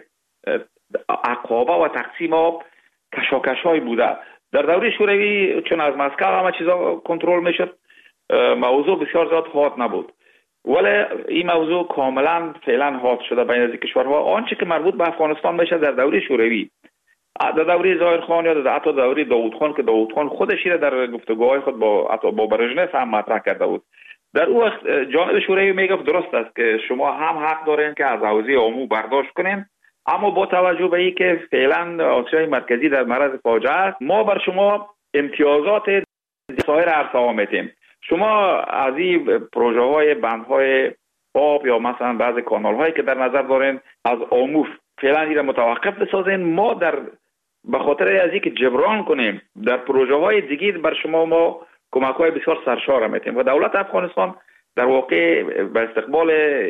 S1: عقابه و تقسیم آب کشاکش‌های بوده. در دوره شوروی چون از مسکو همه چیزا کنترل میشد موضوع بسیار زیاد حاد نبود، ولی این موضوع کاملا فعلا حاد شده بین از کشورها. آنچه که مربوط به افغانستان میشه در دوره شوروی، در دوره ظاهرخان یا حتی دوره داودخان که داودخان خودش را در گفتگوهای خود با برژنف هم مطرح کرده بود، در اون وقت جانب شوروی میگفت درست است که شما هم حق دارین که از حوزه امو برداشت کنین، اما با توجه به اینکه فعلا آسیای مرکزی در معرض فاجعه است ما بر شما امتیازات سایر عرصه‌ها میدیم. شما از این پروژه های بندهای آب یا مثلا بعضی کانال هایی که در نظر دارین از امو فعلا این متوقف بسازین. ما به خاطر از اینکه جبران کنیم در پروژه های دیگه بر شما ما کمک های بسیار سرشار میدیم و دولت افغانستان در واقع به استقبال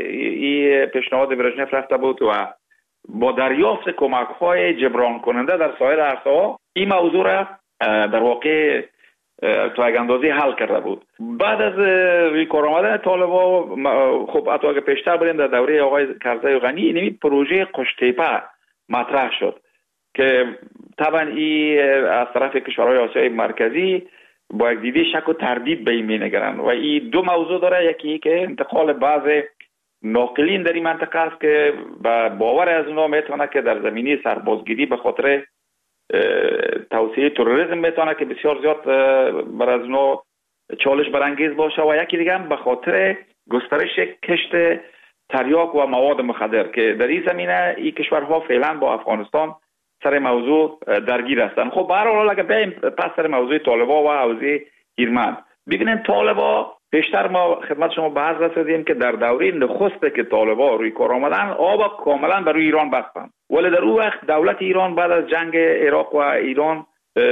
S1: این پیشنهاد برژنف رفته بود و با دریافت کمک های جبران کننده در سایر عرصه ها این موضوع را در واقع تا یک اندازه حل کرده بود. بعد از روی کار آمدن طالبان خب حتی اگه پیشتر بریم در دوره آقای کرزی غنی این پروژه قشتیپه مطرح شد که طبعا این از طرف کشورهای آسیای مرکزی با یک دیده شک و تردید به این می‌نگرند و این دو موضوع داره. یکی که انتقال بعض ناقلین در این منطقه است که باور از اونا میتونه که در زمینه سربازگیری به خاطر توسعه تروریسم میتونه که بسیار زیاد بر از اونا چالش برانگیز باشه و یکی دیگه هم به خاطر گسترش کشت تریاک و مواد مخدر که در این زمینه این کشورها فعلا با افغانستان سر موضوع درگیر هستند. خب به هر حال اگه بریم پس سر موضوع طالبان و حوزه هیرمند ببینید طالبان پیشتر ما خدمت شما به عرض رسیدیم که در دوره نخست که طالبان روی کار آمدن آب کاملا بر روی ایران بستند، ولی در اون وقت دولت ایران بعد از جنگ عراق و ایران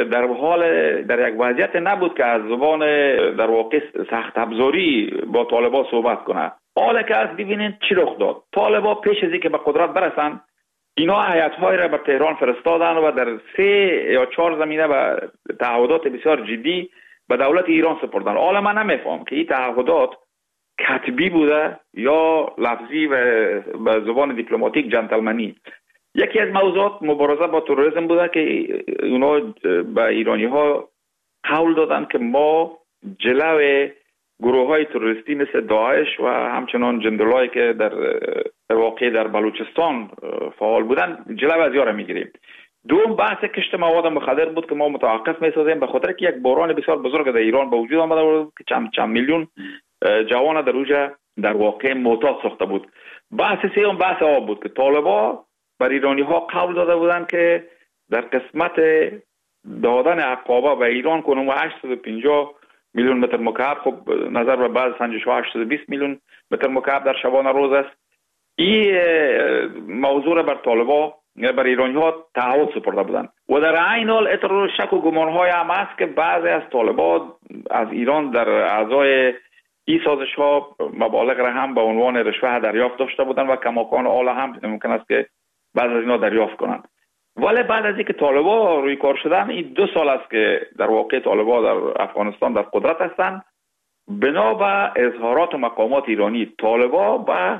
S1: در یک وضعیت نبود که از زبان در واقع سخت ابزاری با طالبان صحبت کنه. حالا که از ببینید چی رخ داد. طالبان پیش از اینکه به قدرت برسن اینا هیئت‌های را به تهران فرستادن و در 3 یا 4 زمینه به تعهدات بسیار جدی به دولت ایران سپردن. حالا من نمیفهم که این تعهدات کتبی بوده یا لفظی و به زبان دیپلماتیک جنتلمنی. یکی از موضوعات مبارزه با تروریسم بوده که اونا به ایرانی ها قول دادن که ما جلو گروه های تروریستی مثل داعش و همچنان جندلایی که در واقع در بلوچستان فعال بودن جلو از یاره میگیریم. دوم بحث کشت مواد مخدر بود که ما متوقف میسازیم به خاطر که یک بحران بسیار بزرگ در ایران به وجود آمده بود که چند میلیون جوان در اوجه در واقع معتاد ساخته بود. بحث سوم بحث آب بود که طالبا بر ایرانی ها قول داده بودند که در قسمت دادن عقابه به ایران کنم و 850 میلیون متر مکعب، خب نظر به بعض سنجش ها 820 میلیون متر مکعب در شبانه روز است. این موضوع بر طالبا بر ایرانی ها تعهد سپرده بودند و در عین حال اطلاع شک و گمان های هم است که بعضی از طالبا از ایران در اعضای این سازش ها مبالغ را هم به عنوان رشوه دریافت داشته بودند و کماکان آلا هم ممکن است که بعض از اینا دریافت کنند. ولی بعد از اینکه طالبا روی کار شدن، این 2 سال است که در واقع طالبا در افغانستان در قدرت هستند، بنا به اظهارات و مقامات ایرانی طالبا به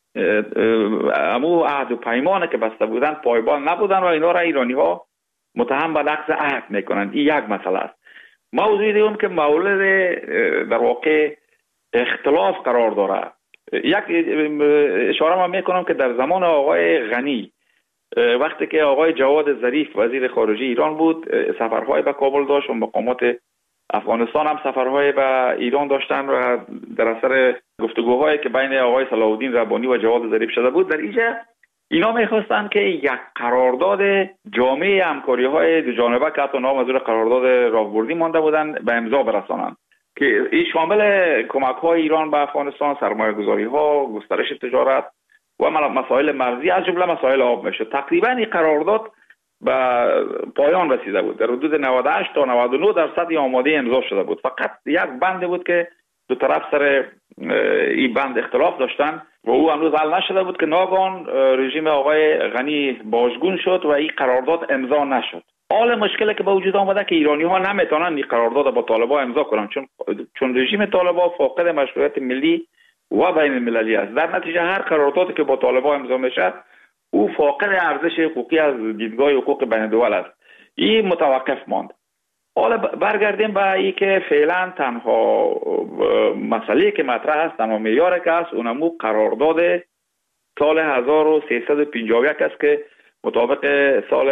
S1: امو عهد و پیمانه که بسته بودن پایبند نبودن و اینا را ایرانی ها متهم به نقض عهد میکنند. این یک مسئله است. موضوع دیگه که مورد در واقع اختلاف قرار داره، یک اشاره ما میکنم که در زمان آقای غنی وقتی که آقای جواد ظریف وزیر خارجه ایران بود سفرهای به کابل داشت و مقامات افغانستان هم سفرهای به ایران داشتن و در اثر گفتگوهایی که بین آقای صلاح الدین ربانی و جواد ظریف شده بود، در اینجا اینا میخواستن که یک قرارداد جامع همکاری های دو جانبه که حتی نام از قرارداد راهبردی مانده بودن به امضا برسانند که این شامل کمک های ایران به افغانستان، سرمایه گذاری ها، گسترش تجارت و مسائل مرزی از جمله مسائل آب میشه. تقریبا این قرارداد به پایان رسیده بود. در حدود 98 تا 99% آماده امضا شده بود. فقط یک بند بود که دو طرف سر این بند اختلاف داشتن و او هنوز حل نشده بود که ناگهان رژیم آقای غنی باجگون شد و این قرارداد امضا نشد. حال مشکلی که به وجود آمده که ایرانی ها نمیتونن این قرارداد با طالبان امضا کنن چون رژیم طالبان فاقد مشروعیت ملی و بین المللی است. در نتیجه هر قراردادی که با طالبان امضا میشه او فاقد ارزش حقوقی از دیدگاه حقوق بین الدول است. این متوقف ماند. حالا برگردیم به این که فعلا تنها مسئله که مطرح است، تنها معیاری که است اونمو قرارداد سال 1351 است که مطابق سال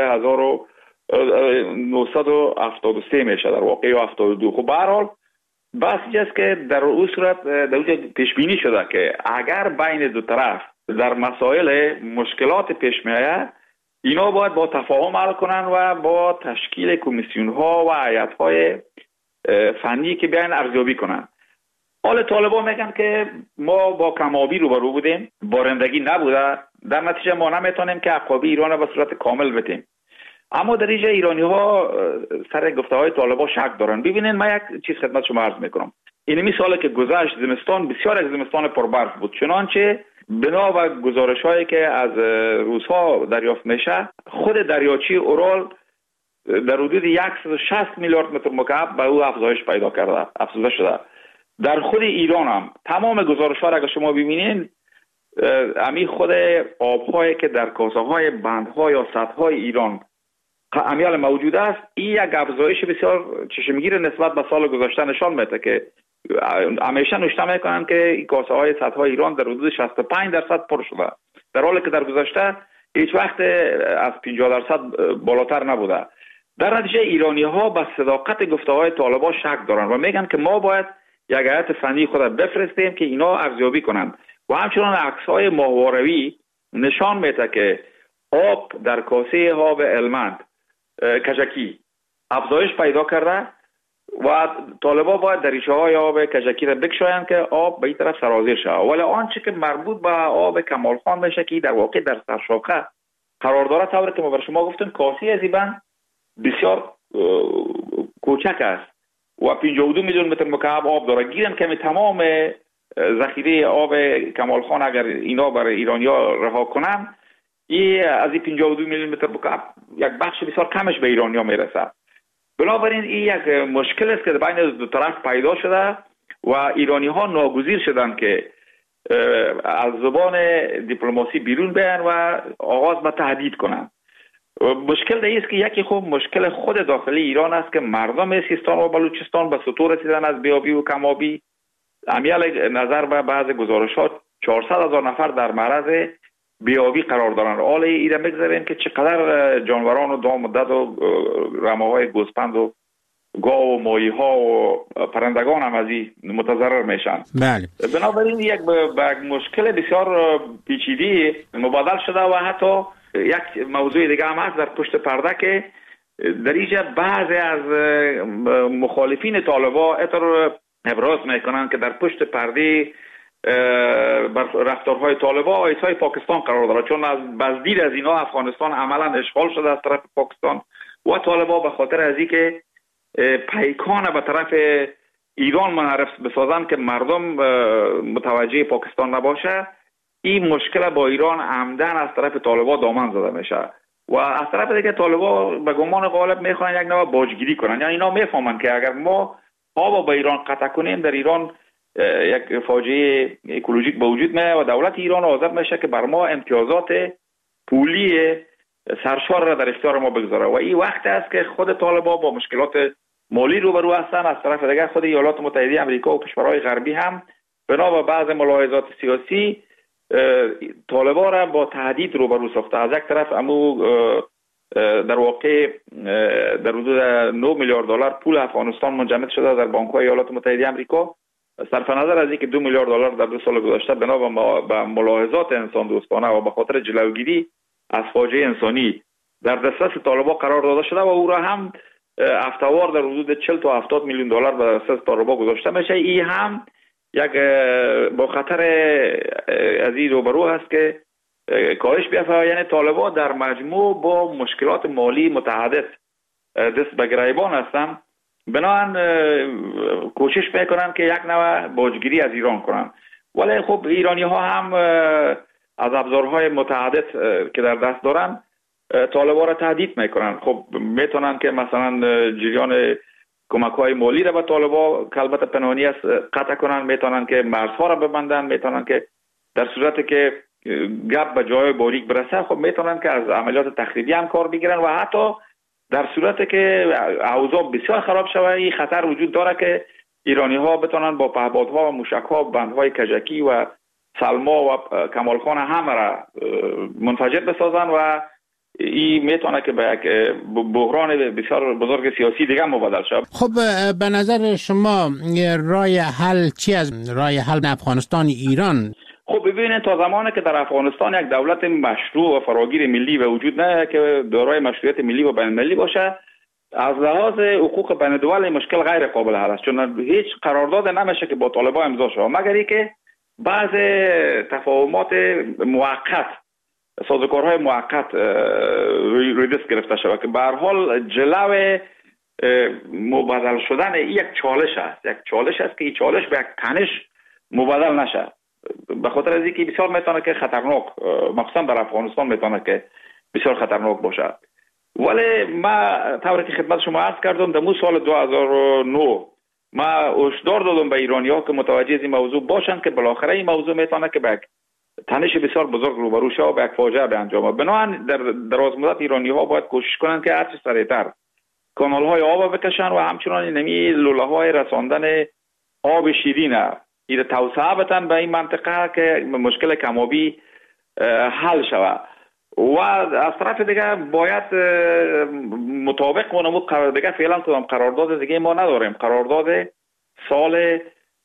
S1: 1973 میشه در واقع یا 72. خب به هر حال بحث است که در اون صورت در پیش بینی شده که اگر بین دو طرف در مسائل مشکلات پیش میآید اینا باید با تفاهم حل کنن و با تشکیل کمیسیون ها و هیئت های فنی که بیان ارزیابی کنن. حال طالبان میگن که ما با کمابی روبرو بودیم، بارندگی نبوده، در نتیجه ما نمیتونیم که عقابی ایران را به صورت کامل بدیم. اما در اینجا ایرانی ها سر گفته های طالبان شک دارن. ببینین من یک چیز خدمت شما عرض میکنم. اینمی سال که گذشت زمستان بسیار از زمستان پربرف بود، چنانچه بنا به گزارش هایی که از روزها دریافت میشه خود دریاچه اورال در حدود 160 میلیارد متر مکعب به او افزایش پیدا کرده، افزوده شده. در خود ایران هم تمام گزارش ها را اگر شما ببینین امی خود آبهایی که در کاسه های بندها یا سدهای ایران امیال موجود است، این یک افزایش بسیار چشمگیر نسبت به سال گذشته نشان میده که همیشه نشته میکنن که این کاسه های سدهای ایران در حدود 65% پر شده، در حالی که در گذشته هیچ وقت از 50% بالاتر نبوده. در نتیجه ایرانی ها به صداقت گفته های طالبان شک دارن و میگن که ما باید یک هیئت فنی خود بفرستیم که اینا ارزیابی کنند و همچنان عکس های ماهواروی نشان میده که آب در کاسه آب هلمند کجکی افزایش پیدا کرده و طالبان باید دریچه های آب کجکی را بکشایند که آب به این طرف سرازیر شود. ولی آنچه که مربوط به آب کمال خان میشه که در واقع در سرشاخه قرار داره، طوری که ما بر شما گفتیم کاسه از این بند بسیار کوچک است و 52 میلیون متر مکعب آب داره. گیرن که تمام ذخیره آب کمال خان اگر اینا برای ایرانیا رها کنن، این از این 52 میلیون متر مکعب یک بخش بسیار کمش به ایرانیا میرسه. بنابراین این یک مشکل است که بین دو طرف پیدا شده و ایرانی ها ناگزیر شدن که از زبان دیپلماسی بیرون بیان و آغاز به تهدید کنند. مشکل دیگه است که یکی خوب مشکل خود داخلی ایران است که مردم سیستان و بلوچستان به سطور رسیدن از بیابی و کمابی. امیال نظر به بعض گزارشات 400,000 نفر در معرض بیابی قرار دارند. حال ایره میگذاریم که چقدر جانوران و دام و دد و رمه‌های گوسفند و گاو و ماهی ها و پرندگان هم از این متضرر میشن.
S2: بله.
S1: بنابراین یک مشکل بسیار پیچیده مبادل شده و حتی یک موضوع دیگه هم هست در پشت پرده که در اینجا بعضی از مخالفین طالبان اطلاع ابراز میکنن که در پشت پرده رفتارهای طالبان ایسای پاکستان قرار داره، چون از بازدید از اینا افغانستان عملا اشغال شده از طرف پاکستان و طالبان به خاطر از این که پیکان به طرف ایران منحرف بسازن که مردم متوجه پاکستان نباشه، این مشکل با ایران عمدن از طرف طالبان دامن زده میشه و از طرف دیگه طالبان به گمان غالب میخوان یک نوع باجگیری کنن. یعنی اینا میفهمن که اگر ما پا با ایران قطع کنیم در ایران یک فاجعه اکولوژیک به وجود میاد و دولت ایران آزاد میشه که بر ما امتیازات پولی سرشار را در اختیار ما بگذاره و این وقت است که خود طالبان با مشکلات مالی روبرو هستن. از طرف دیگه خود ایالات متحده آمریکا و کشورهای غربی هم بنا به بعض ملاحظات سیاسی طالبان را با تهدید روبرو ساخته. از یک طرف در واقع در حدود 9 میلیارد دلار پول افغانستان منجمد شده در بانک‌های ایالات متحده آمریکا، صرف نظر از اینکه 2 میلیارد دلار در 2 سال گذشته بنا به ملاحظات انسان دوستانه و به خاطر جلوگیری از فاجعه انسانی در دسترس طالبان قرار داده شده و او را هم هفته‌وار در حدود 40 تا 70 میلیون دلار به دسترس طالبان گذاشته میشه. این هم یک با خطر از این روبرو هست که کاهش بیافته. یعنی طالبان در مجموع با مشکلات مالی متعدد دست به گریبان هستند، بنابراین کوشش میکنن که یک نوع باجگیری از ایران کنن. ولی خب ایرانی ها هم از ابزارهای متعدد که در دست دارن طالبان را تهدید میکنن. خب میتونن که مثلا جریان کمک های مالی را به طالبان که البته پنهانی است قطع کنن، میتونن که مرزها را ببندن، میتونن که در صورتی که گپ به جای باریک برسه خب میتونن که از عملیات تخریبی هم کار بگیرن و حتی در صورتی که اوضاع بسیار خراب شود این خطر وجود داره که ایرانی ها بتونن با پهپادها و موشک ها بندهای کجکی و سلما و کمالخان همه را منفجر بسازن و این میتونه که به یک بحران بسیار بزرگ سیاسی دیگه مبادل شد.
S2: خب به نظر شما راه حل چی از راه حل افغانستان ایران؟
S1: خب ببینید تا زمانی که در افغانستان یک دولت مشروع و فراگیر ملی به وجود نه که دارای مشروعیت ملی و بین المللی باشه، از لحاظ حقوق بین الدول مشکل غیر قابل حل است، چون هیچ قرارداد نمیشه که با طالبان امضا شه مگر اینکه بعض تفاهمات موقت سازوکارهای موقت روی دست گرفته شود که به هر حال جلو مبادل شدن یک چالش است که این چالش به یک تنش مبادل نشه، به خاطر از اینکه بسیار میتونه که خطرناک مخصوصا در افغانستان میتونه که بسیار خطرناک باشه. ولی ما طوری که خدمت شما عرض کردم در سال 2009 ما هشدار دادم به ایرانی ها که متوجه این موضوع باشن که بالاخره این موضوع میتونه که به تنش بسیار بزرگ روبرو شه و به یک فاجعه به انجام. بنابراین در دراز مدت ایرانی ها باید کوشش کنن که هرچه سریعتر کانال های آب بکشن و همچنان نمی لوله های رساندن آب شیرین این توسعه بدن به این منطقه که مشکل کمابی حل شود. و از طرف دیگه باید مطابق اون دیگه فعلا قرارداد دیگه ما نداریم، قرارداد سال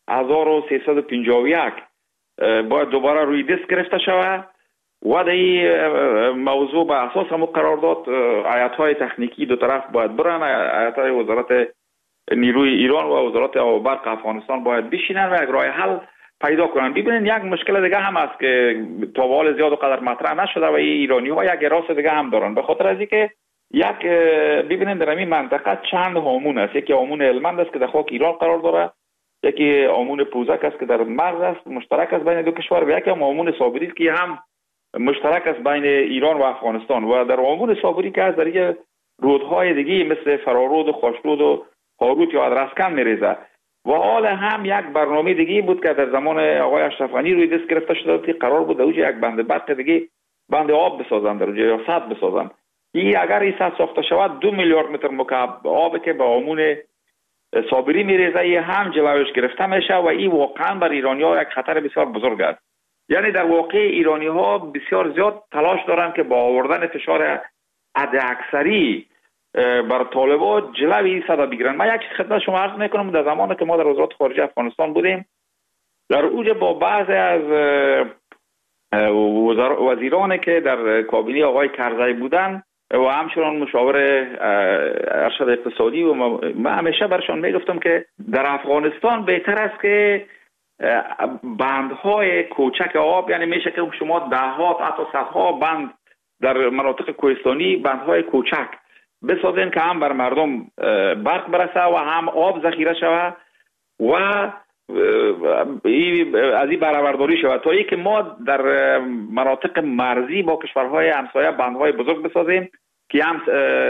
S1: 1351 باید دوباره روی دست گرفته شود و در این موضوع به اساس همون قرارداد هیئت‌های تکنیکی دو طرف باید برن، هیئت‌های وزارت نیروی ایران و وزارت آب و برق افغانستان باید بشینن و یک راه حل پیدا کنن. ببینید یک مشکل دیگه هم است که تا به حال زیاد و قدر مطرح نشده و ایرانی ها یک راست دیگه هم دارن، به خاطر از اینکه یک ببینید در این منطقه چند هامون است. یکی هامون هلمند است که در خاک ایران قرار داره، یکی هامون پوزک است که در مرز است مشترک است بین دو کشور و یکی هامون صابری است که هم مشترک است بین ایران و افغانستان. و در هامون صابری که از در رودهای دیگه مثل فرارود و خوشرود و هاروت یا ادرسکن میریزه، و حال هم یک برنامه دیگه بود که در زمان آقای اشرف غنی روی دست گرفته شده بود که قرار بود اوج یک بند برق دیگه، بند آب بسازن در اونجا یا سد بسازن. این اگر این سد ساخته شود 2 میلیارد متر مکعب آب که به آمون صابری میریزه ای هم جلوش گرفته میشه و این واقعا بر ایرانی‌ها یک خطر بسیار بزرگ است. یعنی در واقع ایرانی‌ها بسیار زیاد تلاش دارند که با آوردن فشار حداکثری بر طالبان جلوی این سد بگیرن. من یک چیز خدمت شما عرض میکنم، در زمانی که ما در وزارت خارجه افغانستان بودیم در اوج با بعضی از وزیرانی که در کابینه آقای کرزی بودن و همچنان مشاور ارشد اقتصادی و من همیشه برشان میگفتم که در افغانستان بهتر است که بندهای کوچک آب، یعنی میشه که شما دهها حتی صدها بند در مناطق کوهستانی بندهای کوچک بسازین که هم بر مردم برق برسه و هم آب ذخیره شود و از این برآورداری شود، تا ای که ما در مناطق مرزی با کشورهای همسایه بندهای بزرگ بسازیم که هم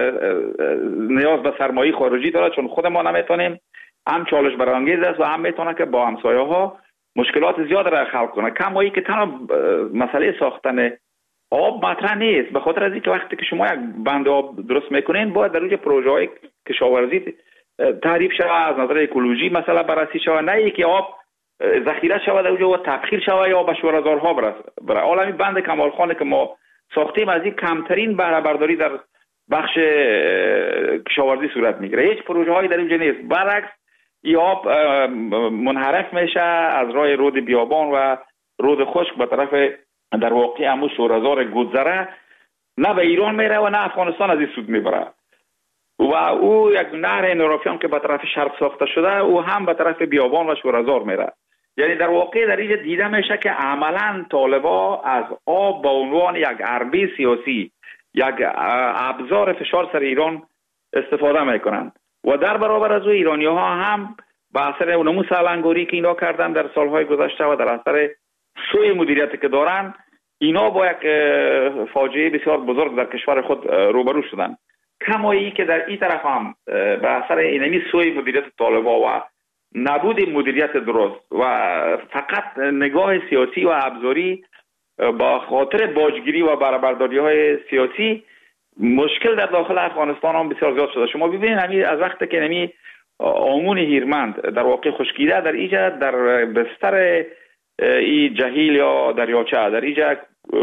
S1: نیاز به سرمایه خارجی داره چون خود ما نمیتونیم، هم چالش برانگیز است و هم میتونه که با همسایه ها مشکلات زیاد را خلق کنه. کمایی که تنها مسئله ساختن آب مطرح نیست، به خاطر از اینکه وقتی که شما یک بند آب درست میکنین باید در روی پروژه های کشاورزی تعریف شود، از نظر اکولوژی مثلا بررسی شود، نه اینکه آب ذخیره شود اونجا و تبخیر شود یا به شوره‌زارها برای عالمی بند کمال خان که ما ساختیم از این کمترین بهره برداری در بخش کشاورزی صورت میگیره. هیچ پروژه هایی در اینجا نیست، برعکس این آب منحرف میشه از راه رود بیابان و رود خشک به طرف در واقع همون شوره‌زار گذره، نه به ایران میره و نه افغانستان از این سود میبره و او یک نهر نورافیان که به طرف شرق ساخته شده او هم به طرف بیابان و شوره‌زار میره. یعنی در واقع در اینجا دیده میشه که عملا طالبا از آب به عنوان یک حربه سیاسی، یک ابزار فشار سر ایران استفاده میکنند و در برابر از او ایرانی ها هم به اثر اونمو سالنگاری که اینا کردن در سالهای گذشته و در اثر سوء مدیریتی که دارن، اینا با یک فاجعه بسیار بزرگ در کشور خود روبرو شدن. کمایی که در این طرف هم به اثر اینمی سوء مدیریت طالبا و نبود مدیریت درست و فقط نگاه سیاسی و ابزاری با خاطر باجگیری و برآورداری های سیاسی مشکل در داخل افغانستان هم بسیار زیاد شده. شما ببینید از وقتی که نمی آمون هیرمند در واقع خشکیده در اینجا در بستر این جهیل یا دریاچه در اینجا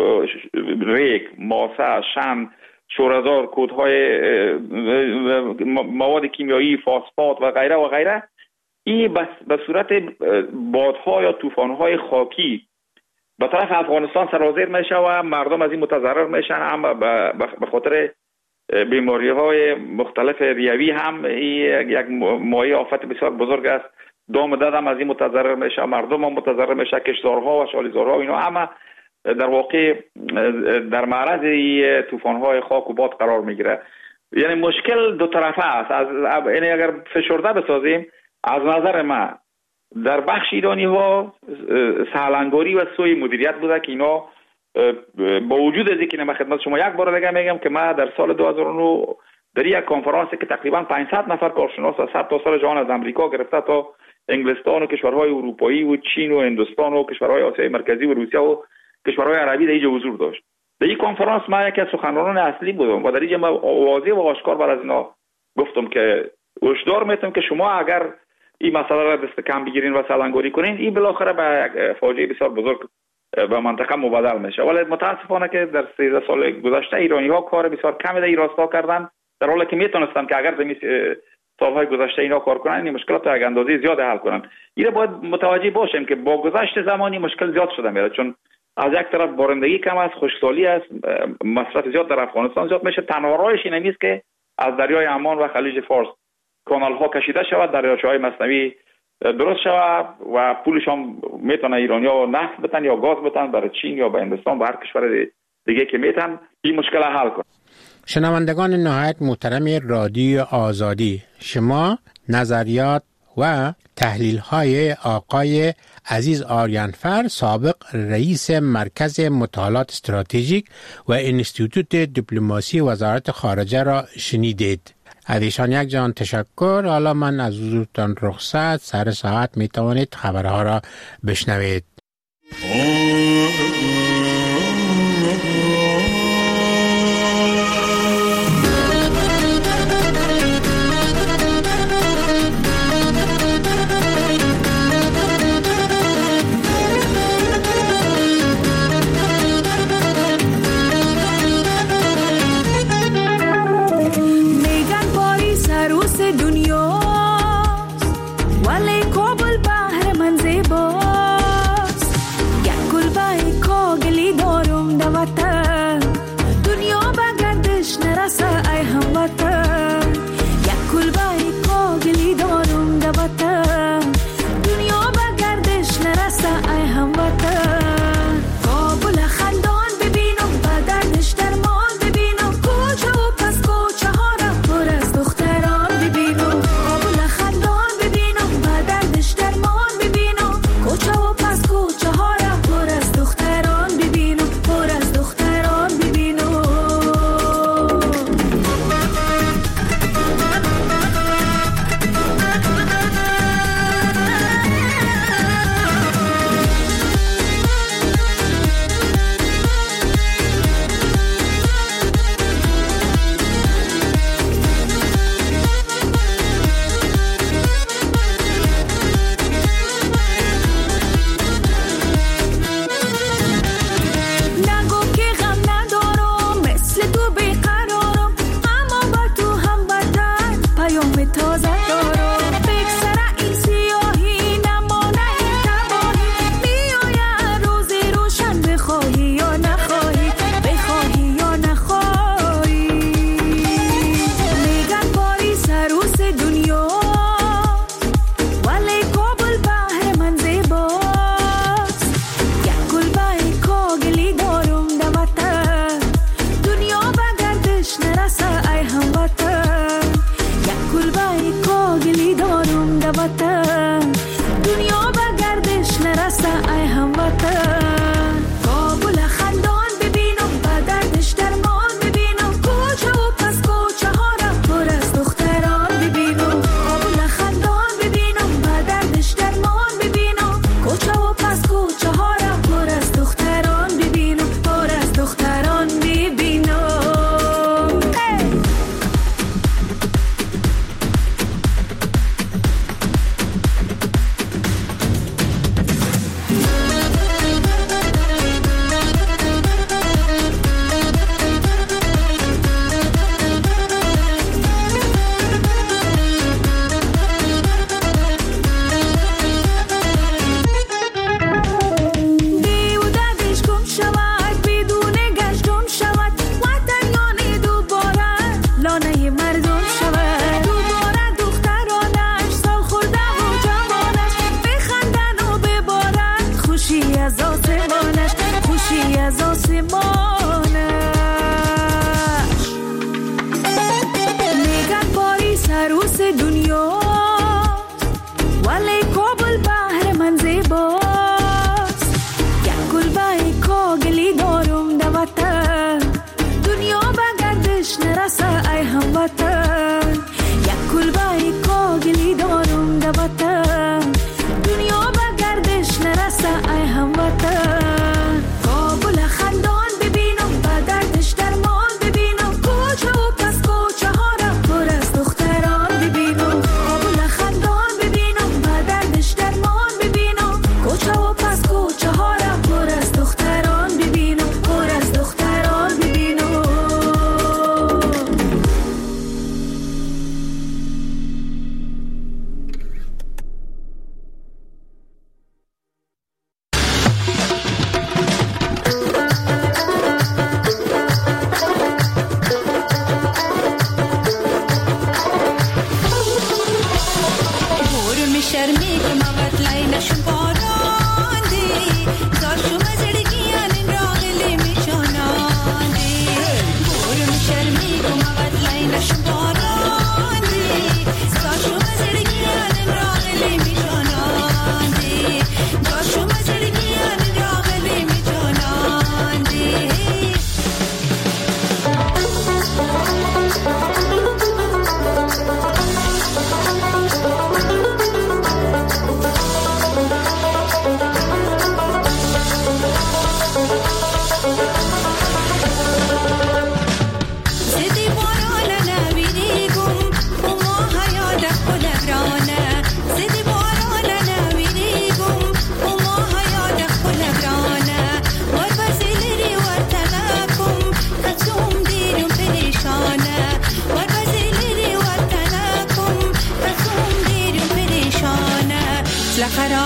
S1: ریگ، ماسه، شن، شوره‌زار، کودهای مواد کیمیایی، فاسفات و غیره و غیره، این به صورت بادها یا طوفان‌های خاکی به طرف افغانستان سرازیر میشه و مردم از این متضرر میشن. هم به خاطر بیماری‌های مختلف ریوی هم یک مایه آفت بسیار بزرگ است. دام دد هم از این متضرر میشه، مردم هم متضرر میشه، کشتزارها و شالیزارها اینا همه در واقع در معرض طوفان‌های خاک و باد قرار میگیره. یعنی مشکل دو طرفه است. یعنی اگر فشرده بسازیم، از نظر من در بخش ایرانی ها سالنگاری و سوء مدیریت بوده که اینا با وجود از اینکه من خدمت شما یک بار دیگه میگم که من در سال 2009 در یک کنفرانسی که تقریبا 500 نفر کارشناس از 100 تا سال جهان از امریکا گرفته تا انگلستان و کشورهای اروپایی و چین و هندوستان و کشورهای آسیای مرکزی و روسیه و کشورهای عربی در اینجا حضور داشت. در این کنفرانس من یکی از سخنرانان اصلی بودم و در اینجا من واضح و آشکار بر از اینا گفتم که هشدار میتونم که شما اگر این مسئله را دست کم بگیرین و سالنگاری کنین، این بالاخره به یک فاجعه بسیار بزرگ به منطقه مبادل میشه. ولی متاسفانه که در 13 سال گذشته ایرانی ها کار بسیار کمی در این راستا کردن، در حالی که میتونستن که اگر در سالهای گذشته اینا کار کنن این مشکلات را یک اندازه زیاد حل کنن. این باید متوجه باشیم که با گذشت زمانی مشکل زیاد شده میره، چون از یک طرف بارندگی کم است، خشکسالی است، مصرف زیاد در افغانستان زیاد میشه. تنها راهش این نیست که از دریای عمان و خلیج فارس کانال ها کشیده شود، دریاچه‌های مثنوی درست شود و پولش هم میتونه ایرانی‌ها نفت بتن یا گاز بتن برای چین یا به هندوستان و هر کشور دیگه که میتن این مشکل حل کنن.
S2: شنوندگان نهایت محترم رادیو آزادی، شما نظریات و تحلیل‌های آقای عزیز آریانفر، سابق رئیس مرکز مطالعات استراتژیک و انستیتوت دیپلماسی وزارت خارجه را شنیدید. از ایشان یک جان تشکر. حالا من از حضورتان رخصت. سر ساعت می توانید خبرها را بشنوید.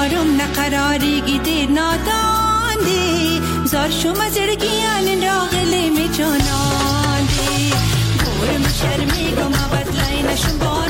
S3: یارم نقراری گیدیر ناداندی زار شما زرگیان راغلی می جاناندی گورم شرمی گم بدلای نشم